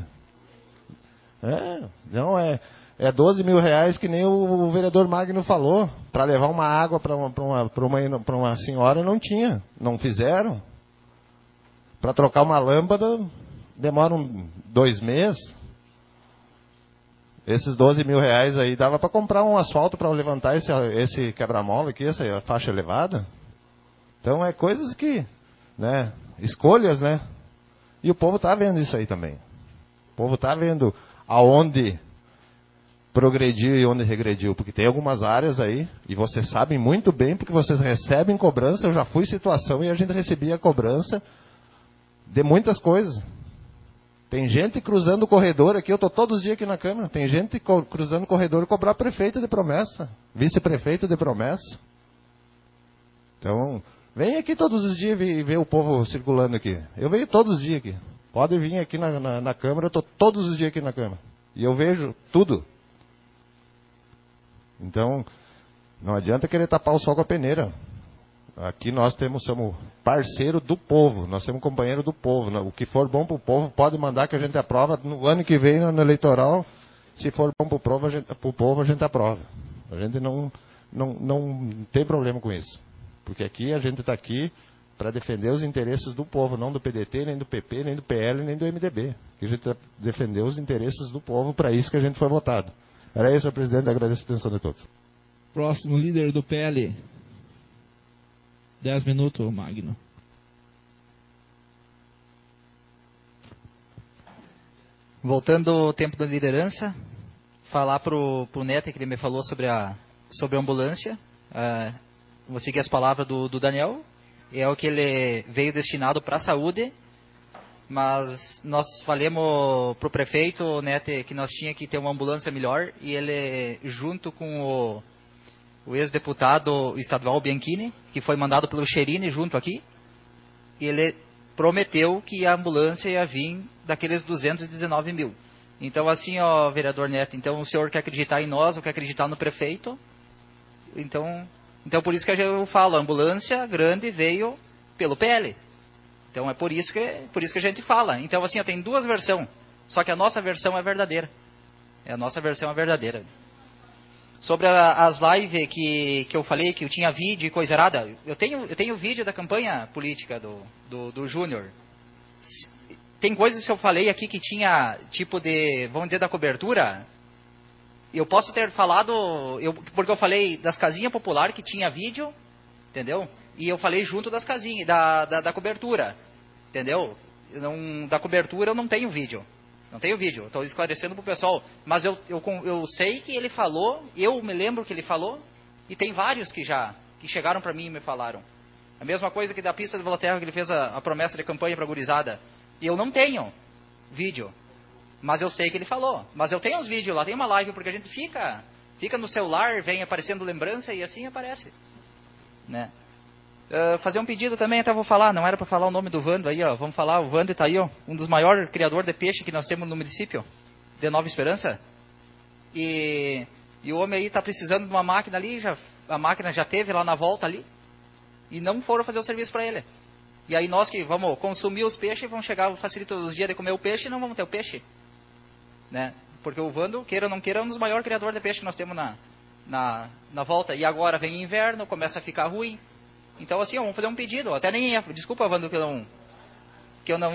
É 12 mil reais que nem o vereador Magno falou, para levar uma água para uma senhora não tinha, não fizeram. Para trocar uma lâmpada demoram 2 meses. Esses 12 mil reais aí dava para comprar um asfalto para levantar esse quebra-mola aqui, essa faixa elevada. Então é coisas que, né, escolhas, né? E o povo está vendo isso aí também. O povo está vendo aonde progrediu e onde regrediu, porque tem algumas áreas aí, e vocês sabem muito bem, porque vocês recebem cobrança, eu já fui situação e a gente recebia cobrança de muitas coisas. Tem gente cruzando o corredor aqui, eu estou todos os dias aqui na Câmara, tem gente cruzando o corredor e cobrar prefeito de promessa, vice-prefeito de promessa. Então, vem aqui todos os dias e vê o povo circulando aqui. Eu venho todos os dias aqui. Pode vir aqui na Câmara, eu estou todos os dias aqui na Câmara. E eu vejo tudo. Então, não adianta querer tapar o sol com a peneira. Aqui nós somos parceiro do povo, nós somos companheiro do povo. O que for bom para o povo pode mandar que a gente aprova no ano que vem, no eleitoral. Se for bom para o povo, a gente aprova. A gente não tem problema com isso. Porque aqui a gente está aqui para defender os interesses do povo, não do PDT, nem do PP, nem do PL, nem do MDB. Aqui a gente está defender os interesses do povo, para isso que a gente foi votado. Era isso, senhor presidente, agradeço a atenção de todos.
Próximo líder do PL. 10 minutos, Magno.
Voltando ao tempo da liderança, falar pro Neto que ele me falou sobre a ambulância. Vou seguir as palavras do Daniel. É o que ele veio destinado para a saúde, mas nós falamos para o prefeito, Neto, que nós tinha que ter uma ambulância melhor, e ele, junto com o ex-deputado estadual Bianchini, que foi mandado pelo Cherini junto aqui, ele prometeu que a ambulância ia vir daqueles 219 mil. Então, assim, ó, vereador Neto, então o senhor quer acreditar em nós, ou quer acreditar no prefeito? Então por isso que eu falo, a ambulância grande veio pelo PL. Então é por isso que a gente fala. Então, assim, tem duas versões, só que a nossa versão é verdadeira. A nossa versão é verdadeira. Sobre as lives que eu falei, que eu tinha vídeo e coisa errada, eu tenho vídeo da campanha política do Júnior. Tem coisas que eu falei aqui que tinha, tipo de, vamos dizer, da cobertura. Eu posso ter falado, porque eu falei das casinhas populares que tinha vídeo, entendeu? E eu falei junto das casinhas, da cobertura, entendeu? Da cobertura eu não tenho vídeo. Não tenho vídeo, estou esclarecendo para o pessoal. Mas eu sei que ele falou, eu me lembro que ele falou, e tem vários que chegaram para mim e me falaram. A mesma coisa que da pista de Volaterra, que ele fez a promessa de campanha para a gurizada. Eu não tenho vídeo, mas eu sei que ele falou. Mas eu tenho uns vídeos lá, tem uma live, porque a gente fica no celular, vem aparecendo lembrança e assim aparece. Né? Fazer um pedido também, até vou falar, não era para falar o nome do Vando aí, ó. Vamos falar, o Vando está aí, ó, um dos maiores criadores de peixe que nós temos no município, de Nova Esperança. E o homem aí está precisando de uma máquina ali, a máquina já teve lá na volta ali, e não foram fazer o serviço para ele. E aí nós que vamos consumir os peixes, vamos chegar, facilita os dias de comer o peixe e não vamos ter o peixe. Né? Porque o Vando, queira ou não queira, é um dos maiores criadores de peixe que nós temos na volta. E agora vem inverno, começa a ficar ruim. Então, assim, vamos fazer um pedido. Até nem ia, desculpa, Vando, não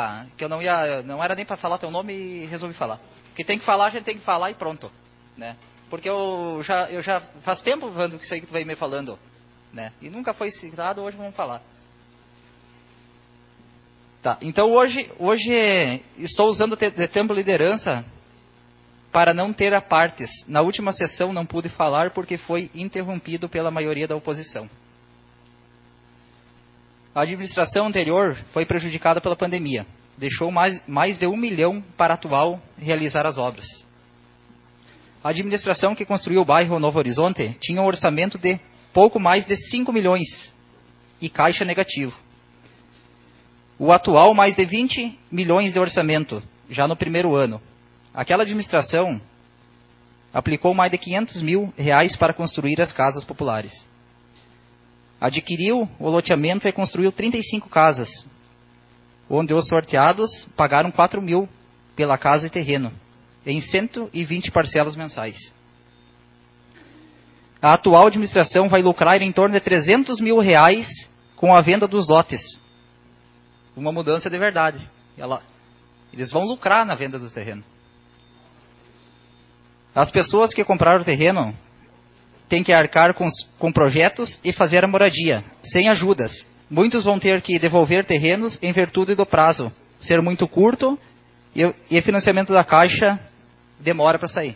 era nem para falar teu nome e resolvi falar. Porque tem que falar, a gente tem que falar e pronto, né? Porque eu já faz tempo, Vando, que isso aí que tu veio me falando, né? E nunca foi citado, hoje vamos falar. Tá, então hoje estou usando de tempo liderança para não ter apartes. Na última sessão não pude falar porque foi interrompido pela maioria da oposição. A administração anterior foi prejudicada pela pandemia. Deixou mais de 1 milhão para a atual realizar as obras. A administração que construiu o bairro Novo Horizonte tinha um orçamento de pouco mais de 5 milhões e caixa negativo. O atual, mais de 20 milhões de orçamento, já no primeiro ano. Aquela administração aplicou mais de 500 mil reais para construir as casas populares. Adquiriu o loteamento e construiu 35 casas, onde os sorteados pagaram 4 mil pela casa e terreno, em 120 parcelas mensais. A atual administração vai lucrar em torno de 300 mil reais com a venda dos lotes. Uma mudança de verdade. Eles vão lucrar na venda do terreno. As pessoas que compraram o terreno têm que arcar com projetos e fazer a moradia, sem ajudas. Muitos vão ter que devolver terrenos em virtude do prazo ser muito curto e o financiamento da Caixa demora para sair.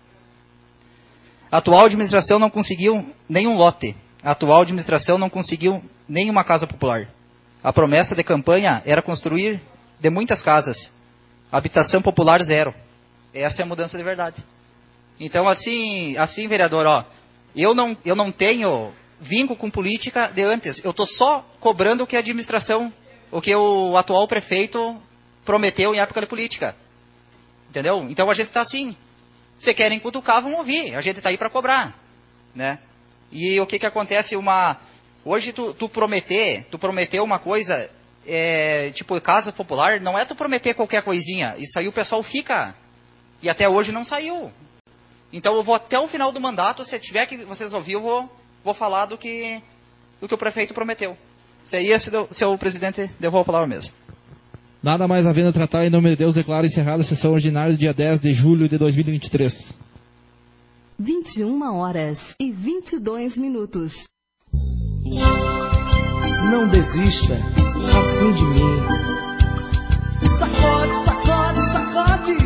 A atual administração não conseguiu nenhum lote. A atual administração não conseguiu nenhuma casa popular. A promessa de campanha era construir de muitas casas. Habitação popular zero. Essa é a mudança de verdade. Então, assim vereador, ó, eu não tenho vínculo com política de antes. Eu estou só cobrando o que a administração, o que o atual prefeito prometeu em época de política. Entendeu? Então a gente está assim. Se querem cutucar, vão ouvir. A gente está aí para cobrar. Né? E o que acontece? Hoje tu prometer uma coisa, tipo casa popular, não é tu prometer qualquer coisinha. Isso aí o pessoal fica. E até hoje não saiu. Então eu vou até o final do mandato, se tiver que vocês ouvir, eu vou falar do que o prefeito prometeu. Se aí, seu presidente, devolvo a palavra mesmo.
Nada mais havendo a tratar, em nome de Deus, declaro encerrada a sessão ordinária do dia 10 de julho de 2023.
21h22.
Não desista assim de mim. Sacode, sacode, sacode.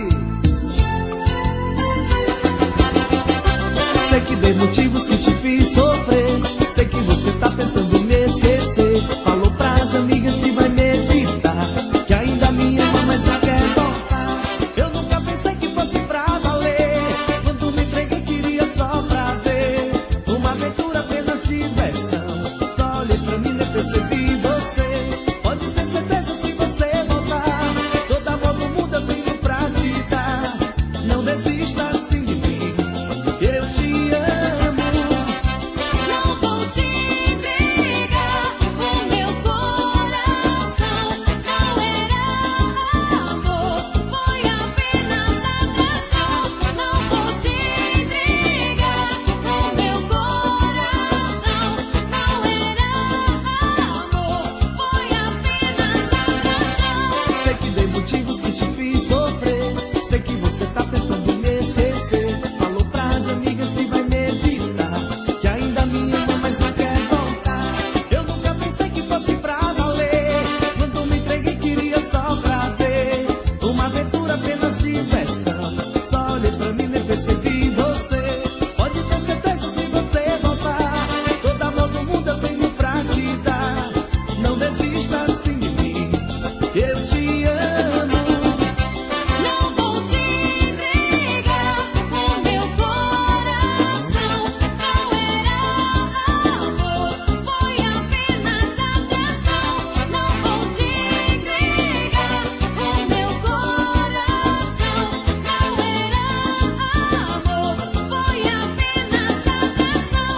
Sei que dei motivos que te fiz sofrer. Sei que você tá tentando me esquecer. Falou pras amigas que vai me evitar, que ainda me ama, mas não quer voltar. Eu nunca pensei que fosse pra valer. Quando me entreguei queria só prazer, uma aventura apenas diversão. Só olhei pra mim e percebi você. Pode ter certeza, se você voltar, todo amor do mundo eu tenho pra te dar. Não desista assim de mim, eu te amo.
Não vou te entregar o meu coração. Não era amor, foi apenas atração. Não vou te entregar o meu coração. Não era amor, foi apenas atração.
Sei que dei motivos que te fiz sofrer. Sei que você tá tentando me esquecer. Falou pras amigas que vai me evitar, que ainda me ama, mas não quer voltar. Eu nunca pensei que fosse pra valer. Quando me entreguei queria só prazer, uma aventura apenas diversão. Só olhei pra mim e percebi você. Pode ter certeza, se você voltar, todo amor do mundo eu tenho pra te dar. Não desista assim de mim, eu te amo.
Não vou te entregar o meu coração. Não era amor, foi apenas atração. Não vou te entregar o meu coração. Não era amor, foi apenas atração.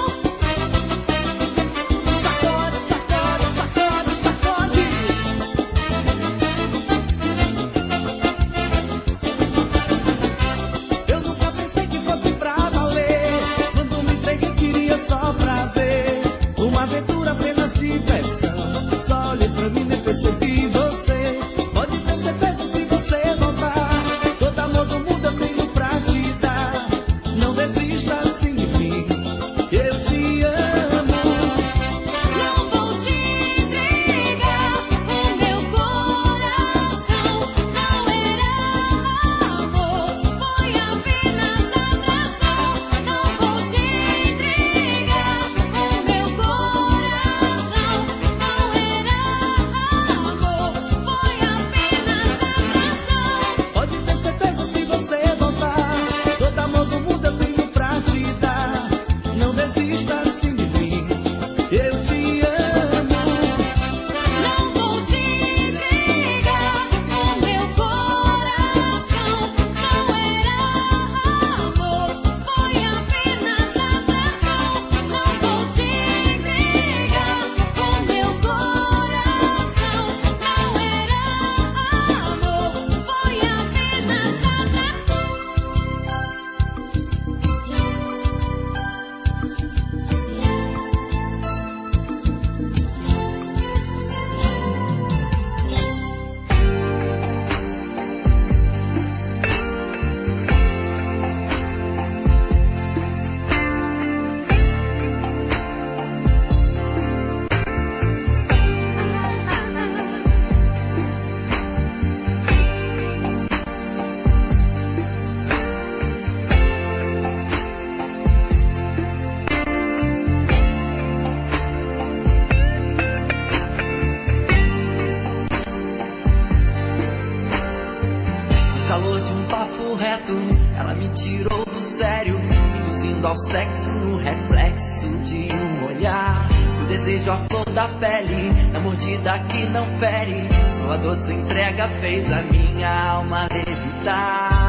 Sacode, sacode, sacode, sacode. Eu nunca pensei que fosse pra valer. Quando me entreguei queria só prazer, uma aventura apenas diversão. Só olhei pra mim e percebi você. Pode ter certeza, se você voltar, todo amor do mundo eu tenho pra te dar. Não desista assim de mim, eu te amo.
Não vou te entregar o meu coração. Não era amor, foi apenas atração. Não vou te entregar o meu coração. Não era amor, foi apenas atração.
Pode ter certeza, se você voltar, todo amor do mundo eu tenho pra te dar. Não desista assim de mim, eu te amo.
Não vou te entregar o meu coração. Não era amor, foi apenas atração. Não vou te entregar o meu coração. Não era amor, foi apenas
No calor de um papo reto, ela me tirou do sério, induzindo ao sexo no reflexo de um olhar. O desejo à flor da pele, na mordida que não fere, sua doce entrega fez a minha alma levitar.